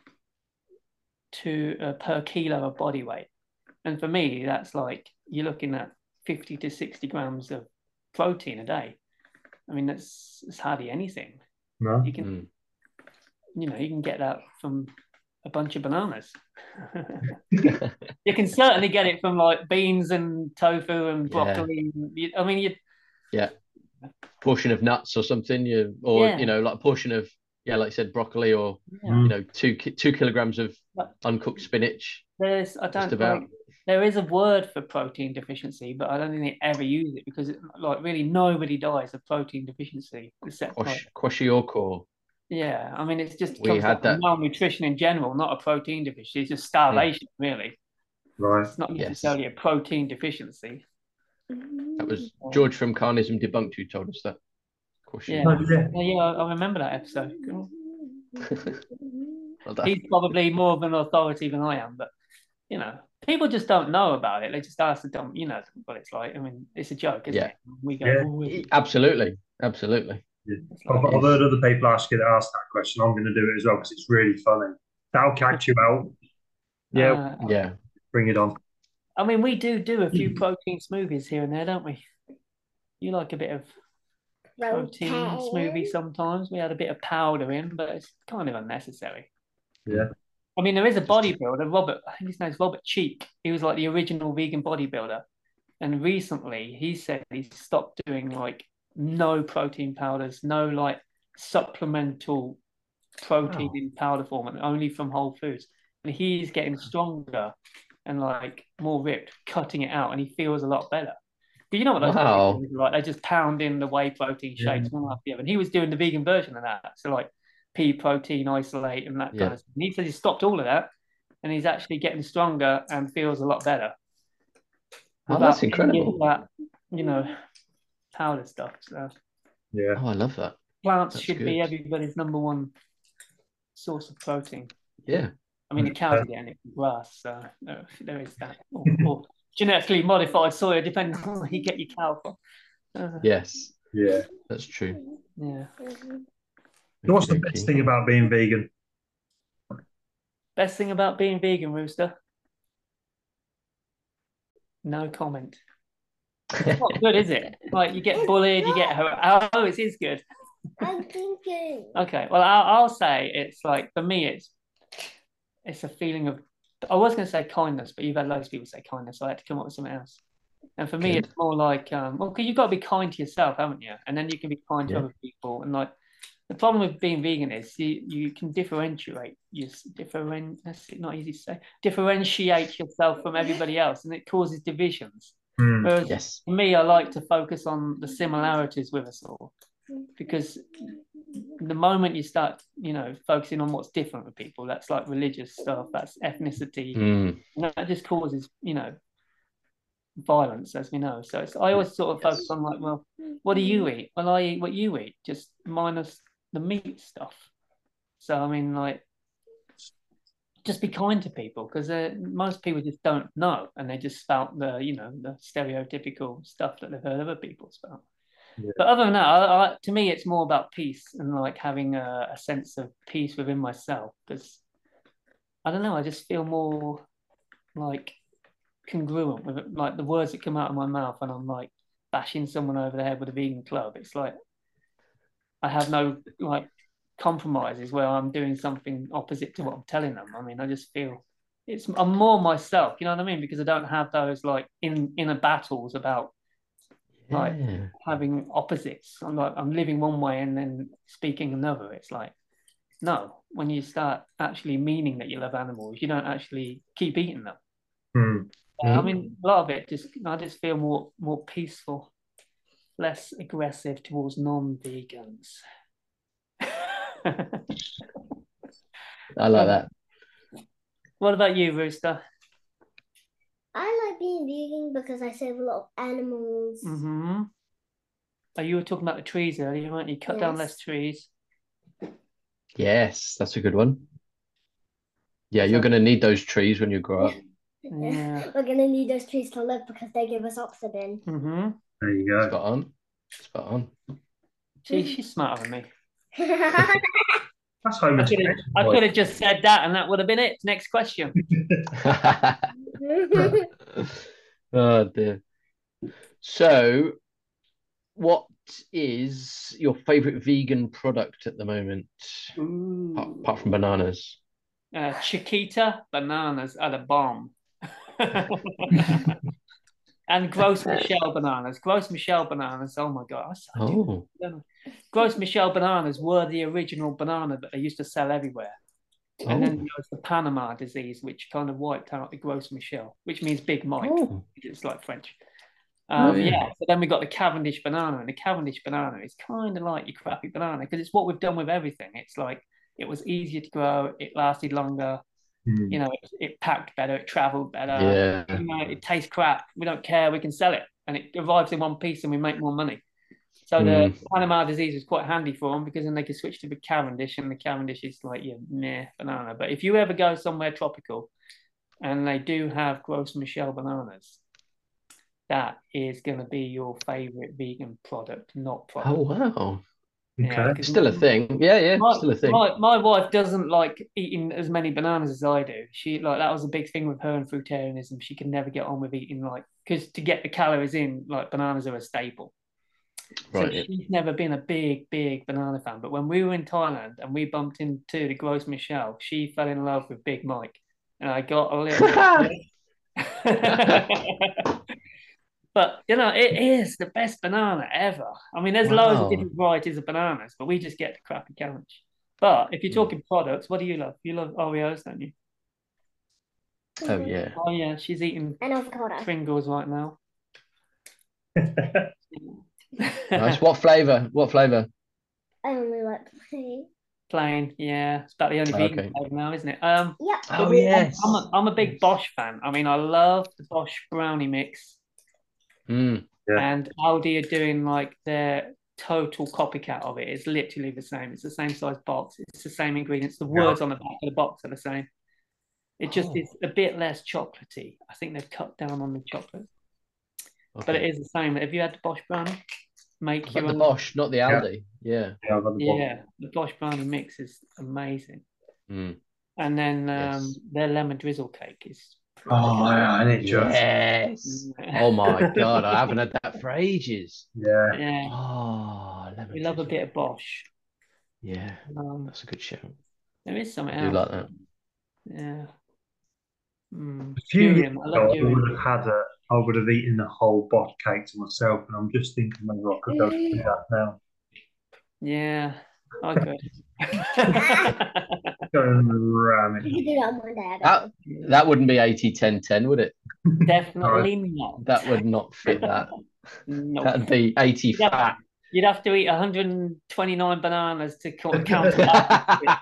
to uh, per kilo of body weight. And for me, that's like you're looking at fifty to sixty grams of protein a day. I mean, that's, that's hardly anything. No. You can, Mm. you know, you can get that from a bunch of bananas. You can certainly get it from like beans and tofu and broccoli. Yeah. I mean, you. Yeah. Portion of nuts or something, you or Yeah. you know, like a portion of yeah, like I said, broccoli or Yeah. you know, two two kilograms of But uncooked spinach. there's, I Just don't about. like, there is a word for protein deficiency, but I don't think they ever use it because, it, like, really nobody dies of protein deficiency except Kwash, like, kwashiorkor. yeah. I mean, it's just We comes had down to that. malnutrition in general, not a protein deficiency. It's just starvation, mm. really. Right. It's not Yes. necessarily a protein deficiency. That was George from Carnism Debunked who told us that. Yeah, Oh, yeah. yeah, yeah, I remember that episode. Well done. He's probably more of an authority than I am, but you know, people just don't know about it. They just ask the dumb, you know what it's like. I mean, it's a joke, isn't Yeah. it? We go, Yeah. "Oh, is Absolutely, absolutely. Yeah. like, I've, I've heard other people ask you to ask that question. I'm going to do it as well because it's really funny. That'll catch you out. Yeah, uh, Yeah. bring it on. I mean, we do do a few protein smoothies here and there, don't we? You like a bit of protein smoothie sometimes. We had a bit of powder in, but it's kind of unnecessary. Yeah. I mean, there is a bodybuilder, Robert, I think his name's Robert Cheek. He was like the original vegan bodybuilder. And recently he said he stopped doing like no protein powders, no like supplemental protein Wow. in powder form, and only from whole foods. And he's getting stronger and like more ripped, cutting it out, and he feels a lot better. But you know what those Wow. bodybuilders are like? They just pound in the whey protein shakes Yeah. one after the other. And he was doing the vegan version of that. So like pea protein isolate and that Yeah. kind of stuff. And he says he stopped all of that and he's actually getting stronger and feels a lot better. Oh, that's incredible. That, you know, powder stuff. So Yeah. Oh, I love that. plants That's should good. be everybody's number one source of protein. Yeah. I mean, the cows are getting it from grass, so there, there is that. Or, or genetically modified soya, depending on where you get your cow from. Uh, Yes. Yeah. That's true. yeah. So what's the best thing about being vegan? Best thing about being vegan, Rooster? No comment. It's not good, is it? Like you get bullied, you get harassed. Oh, it is good. I'm thinking. Okay, well, I'll, I'll say it's like for me, it's it's a feeling of. I was going to say kindness, but you've had loads of people say kindness, so I had to come up with something else. And for me, Good. it's more like, um, well, because you've got to be kind to yourself, haven't you? And then you can be kind Yeah. to other people. And like the problem with being vegan is you, you can differentiate, you different. That's not easy to say. Differentiate yourself from everybody else, and it causes divisions. Mm. Whereas Yes. for me, I like to focus on the similarities with us all, because the moment you start, you know, focusing on what's different with people, that's like religious stuff, that's ethnicity, Mm. and that just causes, you know, violence, as we know. So it's, I always sort of Yes. focus on like, well, what do you eat? Well, I eat what you eat, just minus the meat stuff. So I mean, like, just be kind to people, because uh, most people just don't know, and they just spout the, you know, the stereotypical stuff that they've heard other people spout. Yeah. But other than that, I, I, to me, it's more about peace and like having a, a sense of peace within myself, because I don't know, I just feel more like congruent with it, like the words that come out of my mouth when I'm like bashing someone over the head with a vegan club. It's like I have no like compromises where I'm doing something opposite to what I'm telling them. I mean, I just feel it's I'm more myself, you know what I mean? Because I don't have those like in inner battles about like Yeah. having opposites. I'm like I'm living one way and then speaking another. It's like no, when you start actually meaning that you love animals, you don't actually keep eating them. Mm. I mean, a lot of it just I just feel more more peaceful, less aggressive towards non-vegans. I like that. What about you, Rooster? I like being vegan because I save a lot of animals. Mm-hmm. Oh, you were talking about the trees earlier, weren't you? Cut down Yes. less trees. Yes, that's a good one. Yeah, So- you're going to need those trees when you grow up. Yeah. We're gonna need those trees to live because they give us oxygen. Mm-hmm. There you go. Spot on. Spot on. She, she's smarter than me. That's Homer's. I could have, I could have just said that, and that would have been it. Next question. Oh dear. So, what is your favorite vegan product at the moment, apart, Ooh. apart from bananas? Uh, Chiquita bananas are the bomb. And Gross Michelle bananas. Gross Michelle bananas. Oh my God. I do- Oh, Gross Michelle bananas were the original banana that they used to sell everywhere. And then oh, there was the Panama disease, which kind of wiped out the Gross Michelle, which means Big Mike. oh. It's like French. Um, Oh, yeah. yeah. So then we got the Cavendish banana, and the Cavendish banana is kind of like your crappy banana because it's what we've done with everything. It's like it was easier to grow, it lasted longer, Hmm. you know, it, it packed better, it traveled better. Yeah. You know, it tastes crap. We don't care. We can sell it, and it arrives in one piece, and we make more money. So the Mm. Panama disease is quite handy for them because then they can switch to the Cavendish, and the Cavendish is like your meh banana. But if you ever go somewhere tropical, and they do have Gross Michelle bananas, that is going to be your favorite vegan product, not Oh, product. wow. Yeah, Okay. 'cause Still a thing. Yeah, yeah, my, still a thing. my, my wife doesn't like eating as many bananas as I do. She like that was a big thing with her and fruitarianism. She can never get on with eating like because to get the calories in, like bananas are a staple. So Right. yeah. she's never been a big, big banana fan. But when we were in Thailand and we bumped into the Gross Michelle, she fell in love with Big Mike, and I got a little bit. But you know, it is the best banana ever. I mean, there's loads of Wow. different varieties of bananas, but we just get the crappy Cavendish. But if you're Mm. talking products, what do you love? You love Oreos, don't you? Oh, yeah. Oh yeah, she's eating And avocado. Pringles right now. Nice. What flavor? What flavor? I only like plain. Plain, yeah. It's about the only vegan Okay. flavour now, isn't it? Um, Yep. Oh, I'm- yes. I'm a, I'm a big Bosch fan. I mean, I love the Bosch brownie mix. Mm. Yeah. And Aldi are doing like their total copycat of it. It's literally the same. It's the same size box. It's the same ingredients. The words on the back of the box are the same. It just Oh. is a bit less chocolatey. I think they've cut down on the chocolate, but it Okay. is the same. Have you had the Bosch brownie? Make But your the own. Bosch, not the Aldi. Yeah. Yeah, I've had the one. Yeah, the Bosch brownie mix is amazing. Mm. And then um, Yes. their lemon drizzle cake is. Oh, yeah, I need just. Yes. Oh my God, I haven't had that for ages. Yeah. Yeah, Oh, lemon we love a drizzle. bit of Bosch. Yeah, Um, that's a good show. there is something I do else. like that. Yeah. Mm. A few years Durian. I ago, love I durian. would have had a, I would have eaten the whole Bosch cake to myself, and I'm just thinking maybe I could go do that now. Yeah, I agree. Go and ram You it. can do that on one day. That that wouldn't be eighty ten ten, would it? Definitely not. That would not fit that. No. That'd be eighty You'd have, fat. you'd have to eat one hundred twenty-nine bananas to co- count that.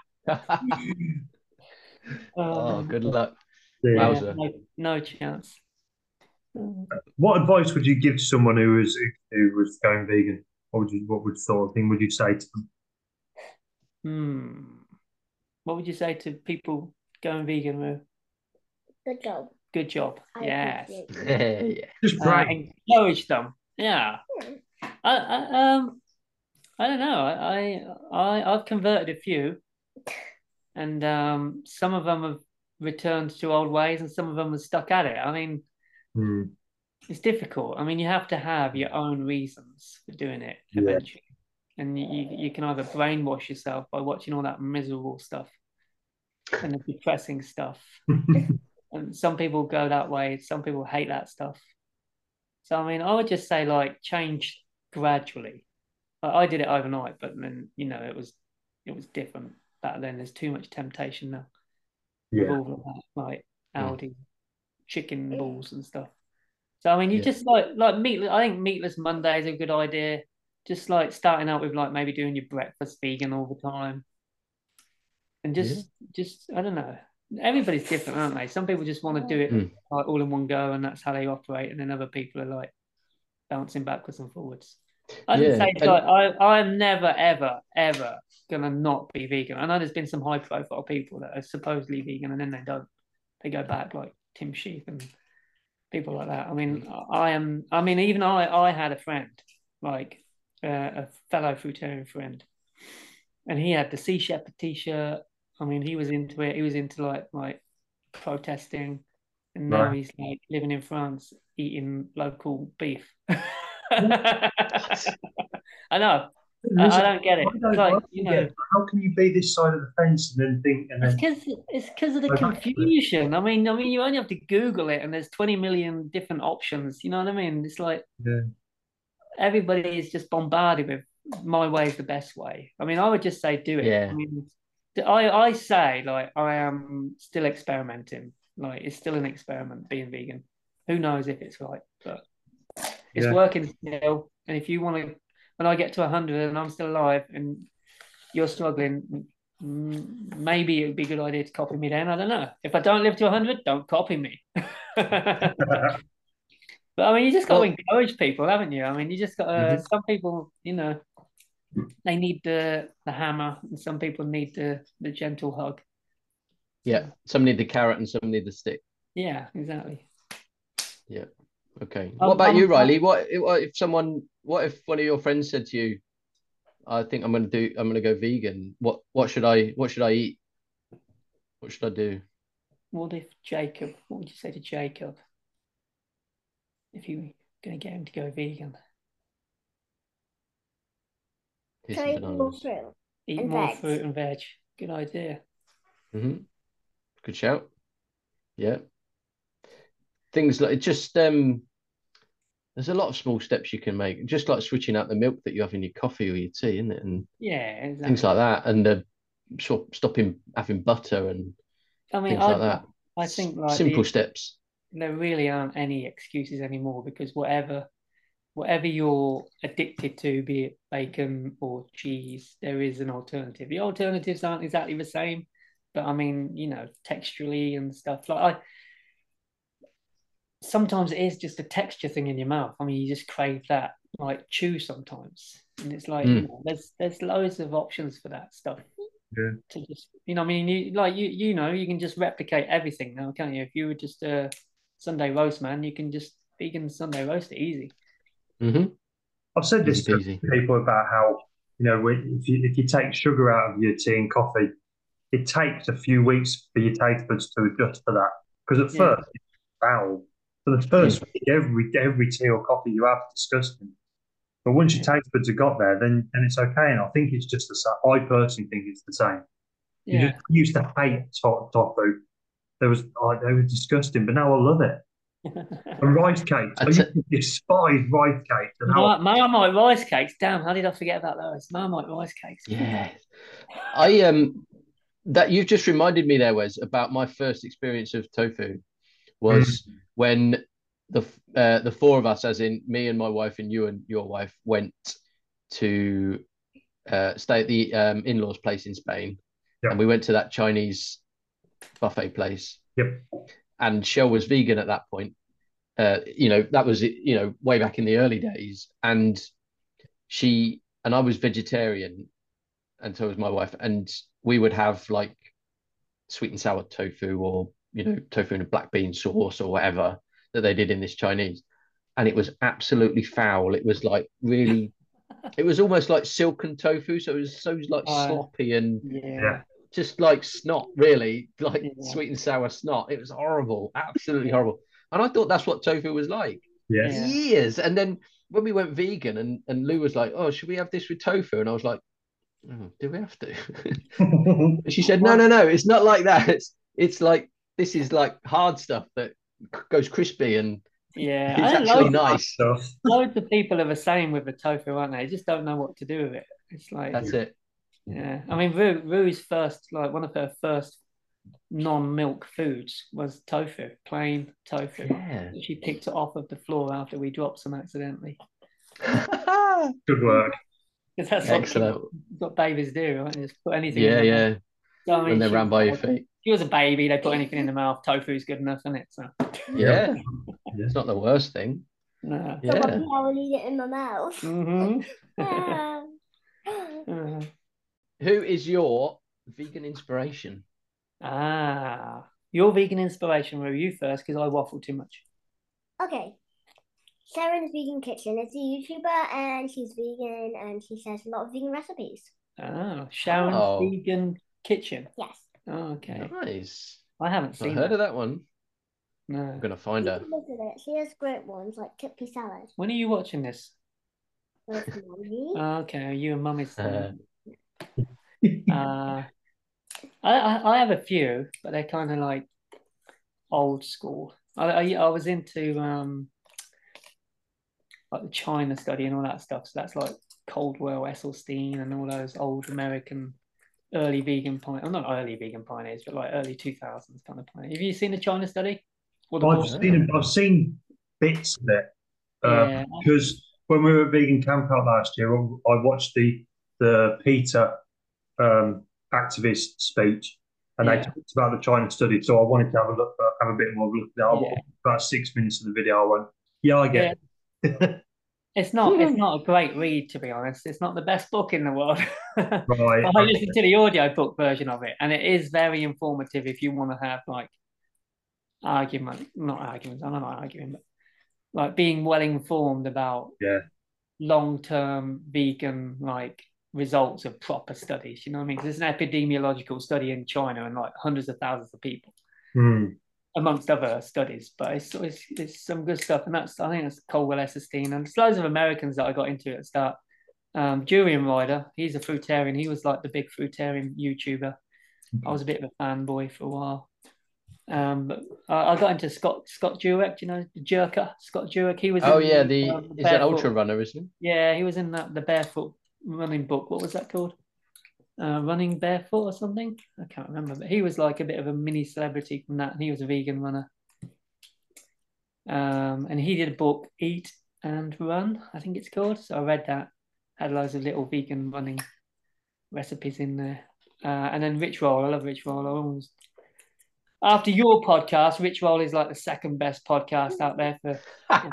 Oh, Um, good luck. Yeah. yeah, Wowzer. no, no chance. Mm. What advice would you give to someone who was who was going vegan? What would you what would sort of thing would you say to them? Hmm. What would you say to people going vegan, Ru? Good job. Good job. I Yes. appreciate it. Yeah. Just Uh, pray. encourage them. Yeah. I, I um I don't know. I, I I I've converted a few, and um some of them have returned to old ways, and some of them have stuck at it. I mean, Hmm. it's difficult. I mean, you have to have your own reasons for doing it Yeah. eventually, and you you you can either brainwash yourself by watching all that miserable stuff and the depressing stuff. And some people go that way. Some people hate that stuff. So I mean, I would just say like change gradually. I, I did it overnight, but then you know it was it was different back then. There's too much temptation now with Yeah. all of that, like Mm. Aldi chicken balls and stuff. So I mean, you Yeah. just like like meat. I think meatless Monday is a good idea. Just like starting out with like maybe doing your breakfast vegan all the time, and just just I don't know. everybody's different, aren't they? Some people just want to do it Mm. like all in one go, and that's how they operate, and then other people are like bouncing backwards and forwards. I would Yeah, say and- like, I I'm never ever ever gonna not be vegan. I know there's been some high profile people that are supposedly vegan and then they don't. They go back, like Tim Sheath and people like that. I mean, I am. I mean, even I I had a friend, like uh, a fellow fruitarian friend, and he had the Sea Shepherd T-shirt. I mean, he was into it. He was into like like protesting, and now Right. he's like living in France, eating local beef. I know. I, I don't get it. I don't- It's I like, don't you get know, it. How can you be this side of the fence and then think and it's then because it's because of the Go back to it. confusion. I mean, I mean, you only have to Google it, and there's twenty million different options. You know what I mean? It's like Yeah. everybody is just bombarded with my way is the best way. I mean, I would just say do it. Yeah. I mean, I I say like I am still experimenting. Like it's still an experiment being vegan. Who knows if it's right, but it's Yeah. working still. And if you want to, when I get to a hundred and I'm still alive and you're struggling, mm, maybe it would be a good idea to copy me then. I don't know. If I don't live to a hundred, don't copy me. But I mean, you just got to Well- encourage people, haven't you? I mean, you just got to. Mhm. Some people, you know, they need the the hammer, and some people need the the gentle hug. Yeah, some need the carrot and some need the stick. Yeah, exactly. Okay. Um, What about you, um, Riley? What, what if someone? What if one of your friends said to you, "I think I'm gonna do. I'm gonna go vegan. What What should I What should I eat? What should I do?" What if Jacob? What would you say to Jacob if you were going to get him to go vegan? Here's Try some more bananas. fruit. Eat And more veg. fruit and veg. Good idea. hmm Good shout. Yeah. Things like just um. There's a lot of small steps you can make, just like switching out the milk that you have in your coffee or your tea, isn't it? And Yeah, exactly. things like that, and uh, sort of stopping having butter and I mean, things I like that. I think like Simple the, steps. there really aren't any excuses anymore because whatever whatever you're addicted to, be it bacon or cheese, there is an alternative. The alternatives aren't exactly the same, but I mean, you know, texturally and stuff. Like I sometimes it is just a texture thing in your mouth. I mean, you just crave that like chew sometimes. And it's like, you Mm. know, there's there's loads of options for that stuff. Yeah. To just, you know, I mean, you like you you know, you can just replicate everything now, can't you? If you were just a Sunday roast man, you can just vegan Sunday roast it easy. hmm I've said this Easy to peasy. people about how, you know, when, if you if you take sugar out of your tea and coffee, it takes a few weeks for your taste buds to adjust to that. Because at Yeah. first it's foul. For the first week, every every tea or coffee you have is disgusting. But once your taste buds have got there, then then it's okay. And I think it's just the same. I personally think it's the same. You Yeah. just used to hate to- tofu. There was oh, they were disgusting, but now I love it. And rice cakes. I I'd say- used to despise rice cakes. And how Mar- Marmite rice cakes. Damn, how did I forget about those? Marmite rice cakes. Yeah. I um that you've just reminded me there, Wes, about my first experience of tofu was when the uh, the four of us, as in me and my wife and you and your wife, went to uh, stay at the um, in-laws place in Spain, Yeah. and we went to that Chinese buffet place. Yep. And Shell was vegan at that point. Uh, you know, that was you know way back in the early days, and she and I was vegetarian, and so was my wife, and we would have like sweet and sour tofu or you know tofu in a black bean sauce or whatever that they did in this Chinese, and it was absolutely foul. It was like really, it was almost like silken tofu, so it was so like Uh, sloppy and Yeah. just like snot, really, like Yeah. sweet and sour snot. It was horrible, absolutely horrible. And I thought that's what tofu was like. yes. Yeah. Years, and then when we went vegan, and and Lou was like, "Oh, should we have this with tofu?" And I was like, oh, "Do we have to?" And she said, "No, no, no. It's not like that. It's it's like this is like hard stuff that goes crispy and Yeah. it's I don't actually know. nice." Stuff. Loads of people are the same with the tofu, aren't they? They just don't know what to do with it. It's like, That's it. yeah. I mean, Rue, Rue's first, like one of her first non-milk foods was tofu, plain tofu. Yeah. She picked it off of the floor after we dropped some accidentally. Good work. Because that's what, Excellent. what babies do, right? They just put anything Yeah, in their yeah. mouth. So, I mean, When they're she- round by your feet. she was a baby. They put anything in the mouth. Tofu's good enough, isn't it? So Yeah, Yeah. it's not the worst thing. no. So Yeah. probably I will eat it in my mouth. hmm Yeah. Uh, Who is your vegan inspiration? ah, your vegan inspiration. Were you first? Because I waffle too much. Okay. Sharon's Vegan Kitchen is a YouTuber and she's vegan and she shares a lot of vegan recipes. Ah, Sharon's Oh. Vegan Kitchen. Yes. Oh, okay. Nice. I haven't Not seen heard that. of that one. No. I'm gonna find You her. can look at it. She has great ones like chickpea salad. When are you watching this? With mommy. Oh, okay, are you and Mummy's Uh, uh, I, I I have a few, but they're kind of like old school. I, I I was into um like the China study and all that stuff. So that's like Caldwell Esselstyn and all those old American early vegan pioneers. Well, not early vegan pioneers, but like early two thousands kind of pioneers. Have you seen the China study? Or the I've book? seen I've seen bits of it uh, Yeah. because when we were at vegan camp out last year, I watched the the PETA um, activist speech, and Yeah. they talked about the China study. So I wanted to have a look, uh, have a bit more look at that. Yeah. About six minutes of the video, I went, "Yeah, I get it." It's not it's not a great read, to be honest. It's not the best book in the world. Right. I listened to the audio book version of it, and it is very informative if you want to have like argument, not arguments, I'm not arguing, but like being well informed about Yeah. long-term vegan like results of proper studies. You know what I mean? 'Cause it's an epidemiological study in China and like hundreds of thousands of people, Hmm. amongst other studies. But it's, it's it's some good stuff, and that's I think that's Caldwell Esselstyn, and there's loads of Americans that I got into at the start. Um, Durian Rider, he's a fruitarian. He was like the big fruitarian YouTuber. I was a bit of a fanboy for a while. Um, but I, I got into Scott Scott Jurek. Do you know the jerker Scott Jurek? He was. oh in yeah, the, the um, is it Barefoot- Ultra Runner, isn't Yeah, he was in that the barefoot running book. What was that called? Uh, running barefoot or something? I can't remember. But he was like a bit of a mini celebrity from that, and he was a vegan runner. Um, and he did a book, Eat and Run, I think it's called. So I read that. Had loads of little vegan running recipes in there. Uh, and then Rich Roll, I love Rich Roll. I almost after your podcast, Rich Roll is like the second best podcast out there for.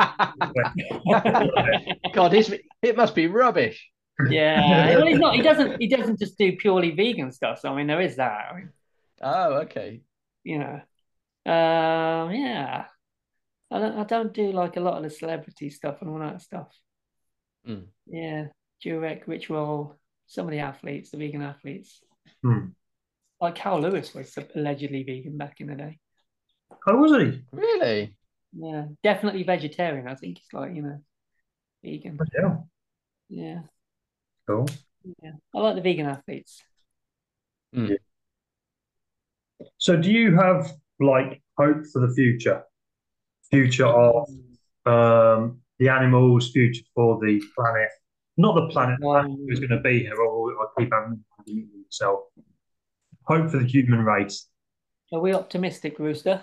it? God, his, it must be rubbish. Yeah, well, he's not. He doesn't. He doesn't just do purely vegan stuff. So I mean, there is that. I mean, Oh, okay. you know, um, yeah. I don't. I don't do like a lot of the celebrity stuff and all that stuff. Mm. Yeah, Jurek, Rich Roll, some of the athletes, the vegan athletes, Hmm. like Carl Lewis was allegedly vegan back in the day. Oh, was he? Really? Yeah, definitely vegetarian. I think he's like you know, vegan. Yeah. Yeah, Cool. yeah. I like the vegan athletes. So, do you have like hope for the future? Future of um, the animals, future for the planet. Not the planet, the planet Um, who's going to be here, or I keep having myself. Hope for the human race. Are we optimistic, Rooster?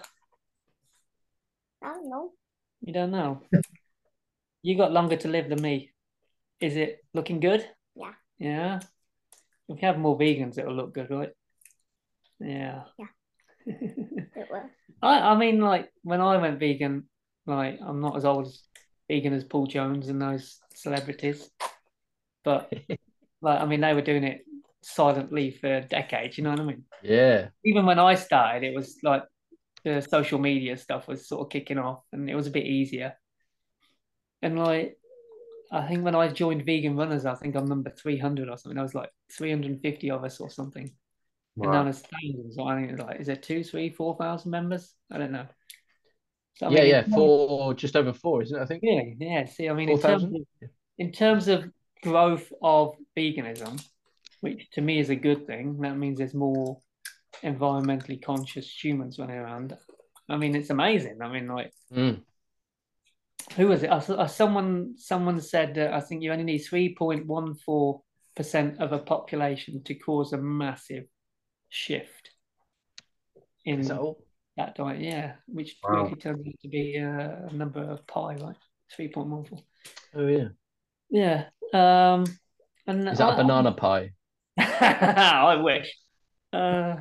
I don't know. You don't know. You got longer to live than me. Is it looking good? Yeah. Yeah. If you have more vegans, it'll look good, right? Yeah. Yeah. I, It will. I mean, like, when I went vegan, like, I'm not as old as vegan as Paul Jones and those celebrities. But, like, I mean, they were doing it silently for decades, you know what I mean? Yeah. Even when I started, it was like the social media stuff was sort of kicking off and it was a bit easier. And like, I think when I joined Vegan Runners, I think I'm number three hundred or something. There was like three hundred fifty of us or something. And now Wow. there's thousands. I think it's like, is there two, three, four thousand members? I don't know. So, I yeah, mean, yeah. in- Four, just over four, isn't it? I think. Yeah, yeah. See, I mean, in Four terms thousand. of, in terms of growth of veganism, which to me is a good thing, that means there's more environmentally conscious humans running around. I mean, it's amazing. I mean, like, Mm. who was it? Uh, uh, someone, someone said that I think you only need three point one four percent of a population to cause a massive shift in Is that all? that diet. Yeah, which Wow. really turns out to be uh, a number of pi, right? three point one four. Oh yeah. Yeah. Um, and Is that I- a banana pie? I wish. Uh,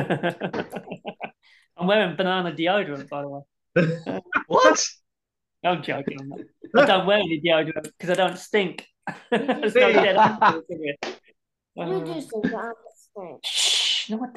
I'm wearing banana deodorant, by the way. What? I'm joking. I'm not. I don't wear any deodorant because I don't stink. There's no dead animals in here. You Uh, do think that I'm stink. shh, no, I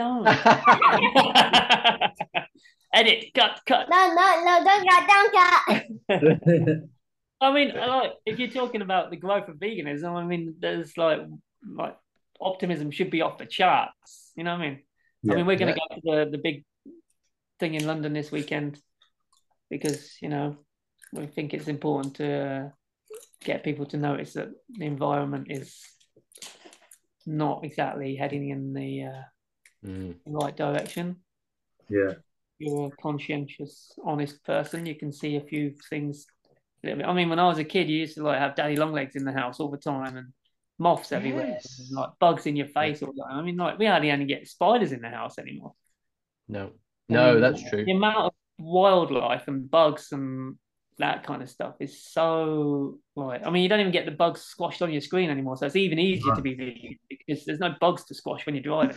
don't. Edit, cut, cut. No, no, no, don't cut, don't cut. I mean, like, if you're talking about the growth of veganism, I mean, there's like, like optimism should be off the charts. You know what I mean? Yeah. I mean, we're going Yeah. to go to the, the big thing in London this weekend because, you know, we think it's important to get people to notice that the environment is not exactly heading in the uh, Mm. right direction. Yeah. You're a conscientious, honest person. You can see a few things. a little bit. I mean, when I was a kid, you used to like have daddy long legs in the house all the time and moths everywhere, Yes. and, like bugs in your face all the time. I mean, like we hardly only get spiders in the house anymore. No. I No, mean, that's true. The amount of wildlife and bugs and that kind of stuff is so like. I mean, you don't even get the bugs squashed on your screen anymore, so it's even easier to be vegan because there's no bugs to squash when you're driving.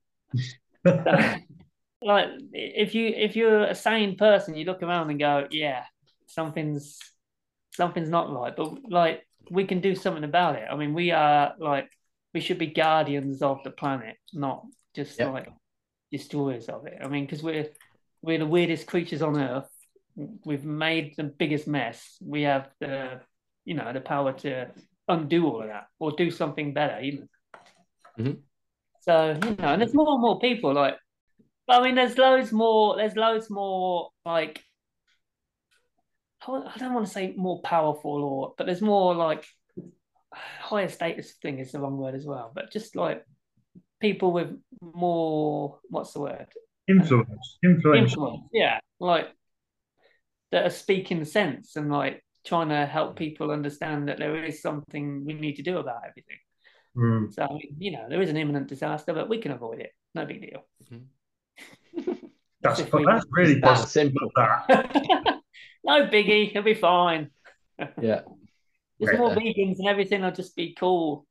Like if you if you're a sane person, you look around and go, yeah, something's something's not right. But like we can do something about it. I mean, we are like we should be guardians of the planet, not just Yep. like destroyers of it. I mean, because we're we're the weirdest creatures on earth. We've made the biggest mess. We have the you know the power to undo all of that or do something better, even. Mhm. So you know, and there's more and more people like. I mean, there's loads more. There's loads more like I don't want to say more powerful, or but there's more like higher status thing is the wrong word as well. But just like people with more, what's the word? Influence. Influence. Influence. Yeah, like that are speaking sense and like trying to help people understand that there is something we need to do about everything. Mm. So I mean, you know, there is an imminent disaster, but we can avoid it. No big deal. That's, If we- that's really That's positive. simple. That. No biggie, it'll be fine. Yeah. There's Right more there. vegans and everything will just be cool.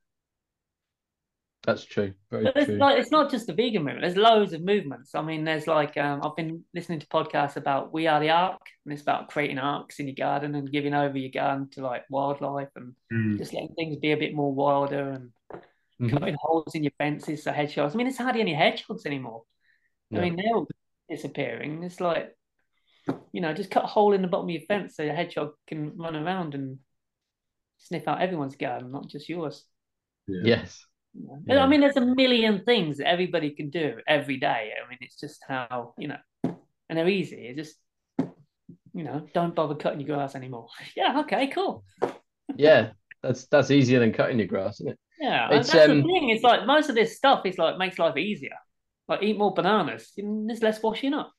That's true. Very But it's true. like it's not just the vegan movement. There's loads of movements. I mean, there's like um, I've been listening to podcasts about We Are the Ark, and it's about creating arks in your garden and giving over your garden to like wildlife and Mm. just letting things be a bit more wilder and Mhm. cutting holes in your fences so hedgehogs. I mean, there's hardly any hedgehogs anymore. No. I mean, they're all disappearing. It's like, you know, just cut a hole in the bottom of your fence so the hedgehog can run around and sniff out everyone's garden, not just yours. Yeah. Yes. You know? Yeah. I mean, there's a million things that everybody can do every day. I mean, it's just how, you know, and they're easy. It's just, you know, don't bother cutting your grass anymore. Yeah, okay, cool. Yeah. That's that's easier than cutting your grass, isn't it? Yeah, It's, that's um, the thing. It's like most of this stuff is like makes life easier. Like eat more bananas. There's less washing up.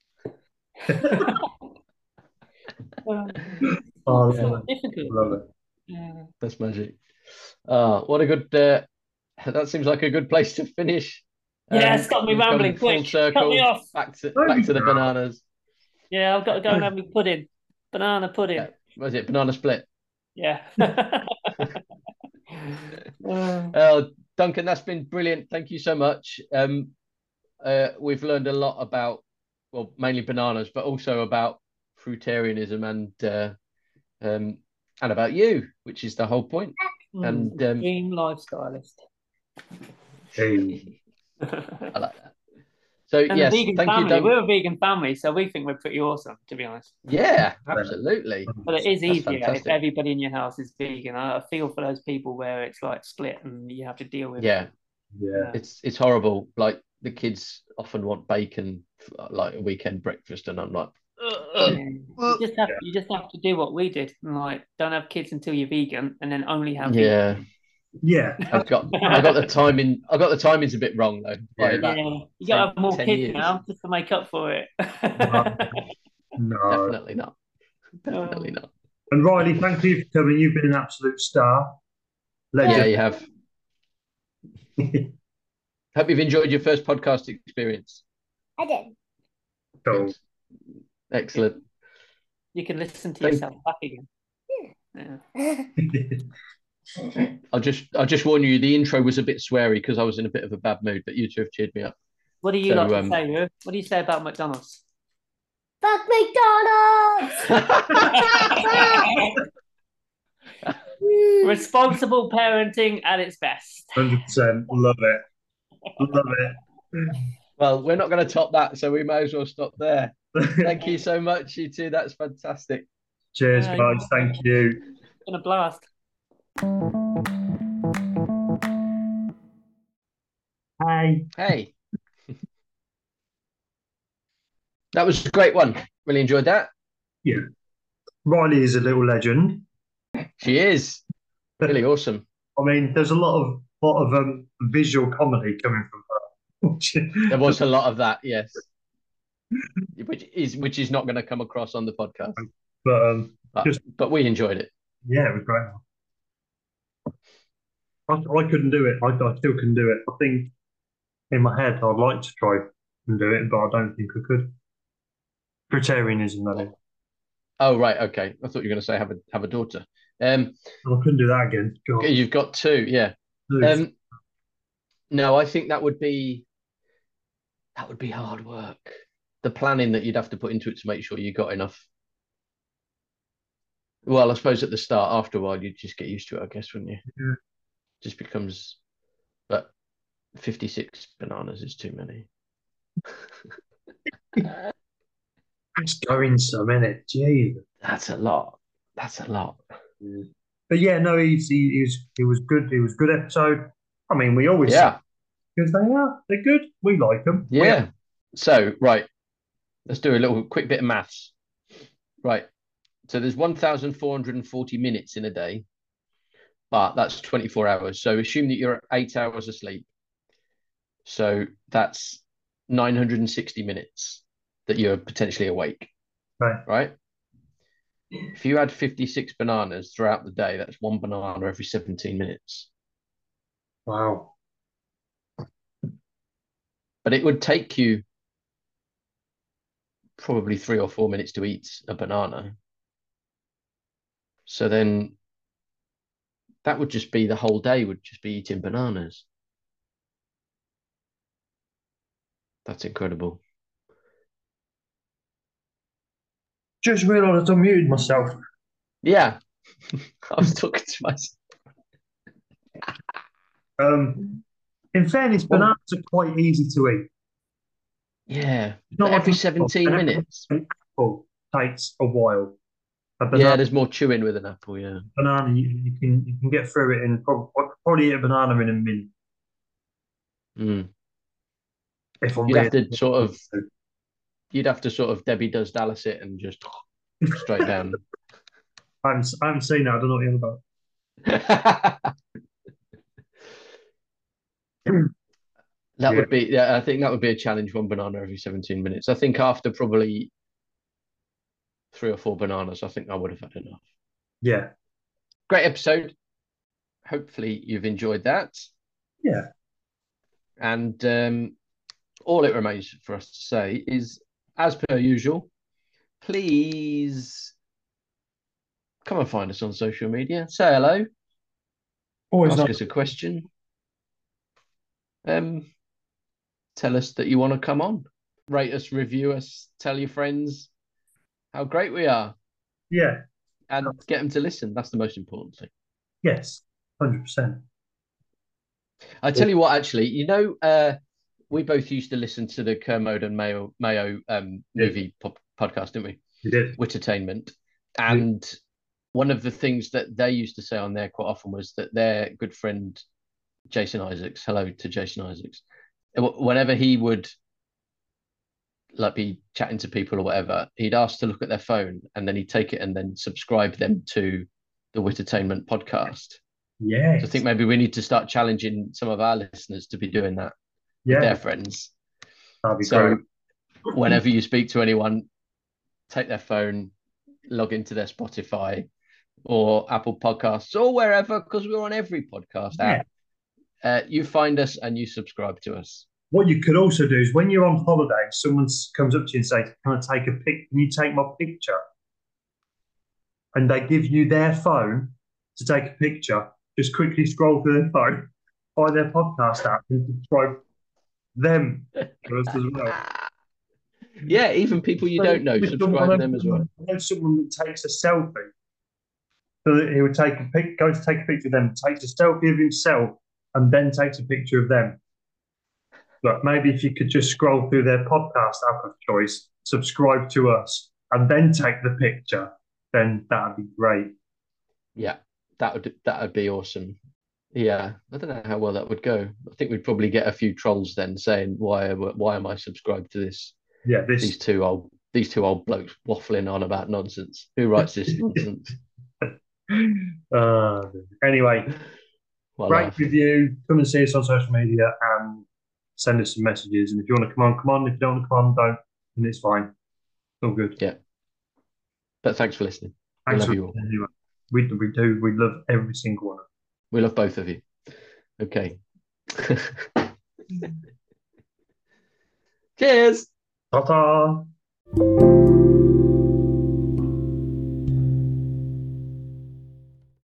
Um, Oh, it's I not love it. difficult. Love it. Yeah. That's magic. Uh, what a good. Uh, that seems like a good place to finish. Yeah, Um, stop me we've come rambling full quick. Cut circle me off. back to back to the bananas. Yeah, I've got to go and have my pudding. Banana pudding. Yeah. What is it? Banana split. Yeah. Uh, Uh, Duncan, that's been brilliant. Thank you so much. Um, uh, we've learned a lot about, well, mainly bananas, but also about fruitarianism and uh, um, and about you, which is the whole point. And, um, Extreme lifestylist. Hey. I like that. So And yes, a vegan thank you, family. Duncan. We're a vegan family, so we think we're pretty awesome, to be honest. Yeah, absolutely. But it is That's easier if fantastic. everybody in your house is vegan. I I feel for those people where it's like split and you have to deal with. Yeah, Yeah. it's it's horrible. Like the kids often want bacon, for, like a weekend breakfast, and I'm like, Yeah. You just have you just have to do what we did, and like don't have kids until you're vegan, and then only have yeah. Yeah. I've got I got the timing. I got the timings a bit wrong though. By Yeah. about Yeah, you gotta have more ten kids years. now just to make up for it. No. Definitely not. Definitely not. And Riley, thank you for coming. You've been an absolute star. Yeah, Legend. you have. Hope you've enjoyed your first podcast experience. I did. Cool. Excellent. You can listen to Thank- yourself back again. Yeah. I'll just I'll just warn you, the intro was a bit sweary because I was in a bit of a bad mood, but you two have cheered me up. What do you So, like to um, say, Ru? What do you say about McDonald's? Fuck McDonald's! Mm. Responsible parenting at its best. one hundred percent. Love it. Love it. Well, we're not going to top that, so we may as well stop there. Thank you so much, you two. That's fantastic. Cheers, Yeah, guys. Thank you. It's been a blast. Hey. Hey. That was a great one. Really enjoyed that. Yeah. Riley is a little legend. She is. Really awesome. I mean, there's a lot of lot of um, visual comedy coming from her. There was a lot of that, yes. Which is which is not going to come across on the podcast. But um, But, just but we enjoyed it. yeah, it was great. I, I couldn't do it. I, I still couldn't do it. I think in my head I'd like to try and do it, but I don't think I could. Criterianism, that is. Oh, right. Okay. I thought you were going to say have a have a daughter. Um, I couldn't do that again. God. You've got two, yeah. Um, no, I think that would be that would be hard work. The planning that you'd have to put into it to make sure you got enough. Well, I suppose at the start, after a while, you'd just get used to it, I guess, wouldn't you? Yeah. Just becomes, but fifty-six bananas is too many. It's going some, isn't it? Jeez. That's a lot. That's a lot. Yeah. But yeah, no, he's he, he was he was good. He was a good episode. I mean, we always Yeah. because they are they're good. We like them. Yeah. So, right. Let's do a little quick bit of maths. Right. So there's one thousand four hundred forty minutes in a day, but that's twenty-four hours. So assume that you're eight hours asleep. So that's nine hundred sixty minutes that you're potentially awake. Right. Right. If you had fifty-six bananas throughout the day, that's one banana every seventeen minutes. Wow. But it would take you probably three or four minutes to eat a banana. So then that would just be the whole day would just be eating bananas. That's incredible. Just realised I muted myself. Yeah. I was talking to myself. Um, in fairness, Well- bananas are quite easy to eat. Yeah. It's not But like every an apple. seventeen An apple- minutes. An apple takes a while. A Yeah, banana, there's more chewing with an apple, yeah. banana you, you can you can get through it in probably, probably eat a banana in a minute. Mm. If I'm You'd have really- to sort of you'd have to sort of Debbie Does Dallas it and just straight down. I haven't, I haven't seen that. I don't know what you're about. That Yeah. would be, yeah, I think that would be a challenge, one banana every seventeen minutes. I think after probably three or four bananas, I think I would have had enough. Yeah. Great episode. Hopefully you've enjoyed that. Yeah. And um, all it remains for us to say is, as per usual, please come and find us on social media. Say hello. Always Ask nice. us a question. Um, tell us that you want to come on. Rate us, review us, tell your friends how great we are, Yeah. and get them to listen. That's the most important thing. Yes. one hundred percent. I tell you what, actually, you know, uh, we both used to listen to the Kermode and Mayo Mayo um, Yeah. movie pop- podcast, didn't we? You did. Wittertainment. And one of the things that they used to say on there quite often was that their good friend Jason Isaacs, hello to Jason Isaacs, w- whenever he would like be chatting to people or whatever, he'd ask to look at their phone and then he'd take it and then subscribe them to the Wittertainment podcast. Yes. So I think maybe we need to start challenging some of our listeners to be doing that with yeah. their friends. That'd be So great. whenever you speak to anyone, take their phone, log into their Spotify or Apple Podcasts or wherever, because we're on every podcast Yeah. app. Uh, you find us and you subscribe to us. What you could also do is when you're on holiday, someone comes up to you and says, "Can I take a pic? Can you take my picture?" And they give you their phone to take a picture. Just quickly scroll through their phone, find their podcast app, and subscribe. them to us as well. Yeah, even people you don't know, subscribe to them as well. I know someone that takes a selfie. So that he would take a pic, goes to take a picture of them, takes a selfie of himself, and then takes a picture of them. But maybe if you could just scroll through their podcast app of choice, subscribe to us, and then take the picture, then that'd be great. Yeah, that would that would be awesome. Yeah, I don't know how well that would go. I think we'd probably get a few trolls then saying, "Why why am I subscribed to this?" Yeah, this These two old these two old blokes waffling on about nonsense. Who writes this nonsense? uh, anyway, Well, great laugh. review. Come and see us on social media and send us some messages. And if you want to come on, come on. If you don't want to come on, don't. And it's fine. It's all good. Yeah. But thanks for listening. We Thanks love for you all. anyway. We we do. We love every single one. We love both of you. Okay. Cheers. Ta-ta.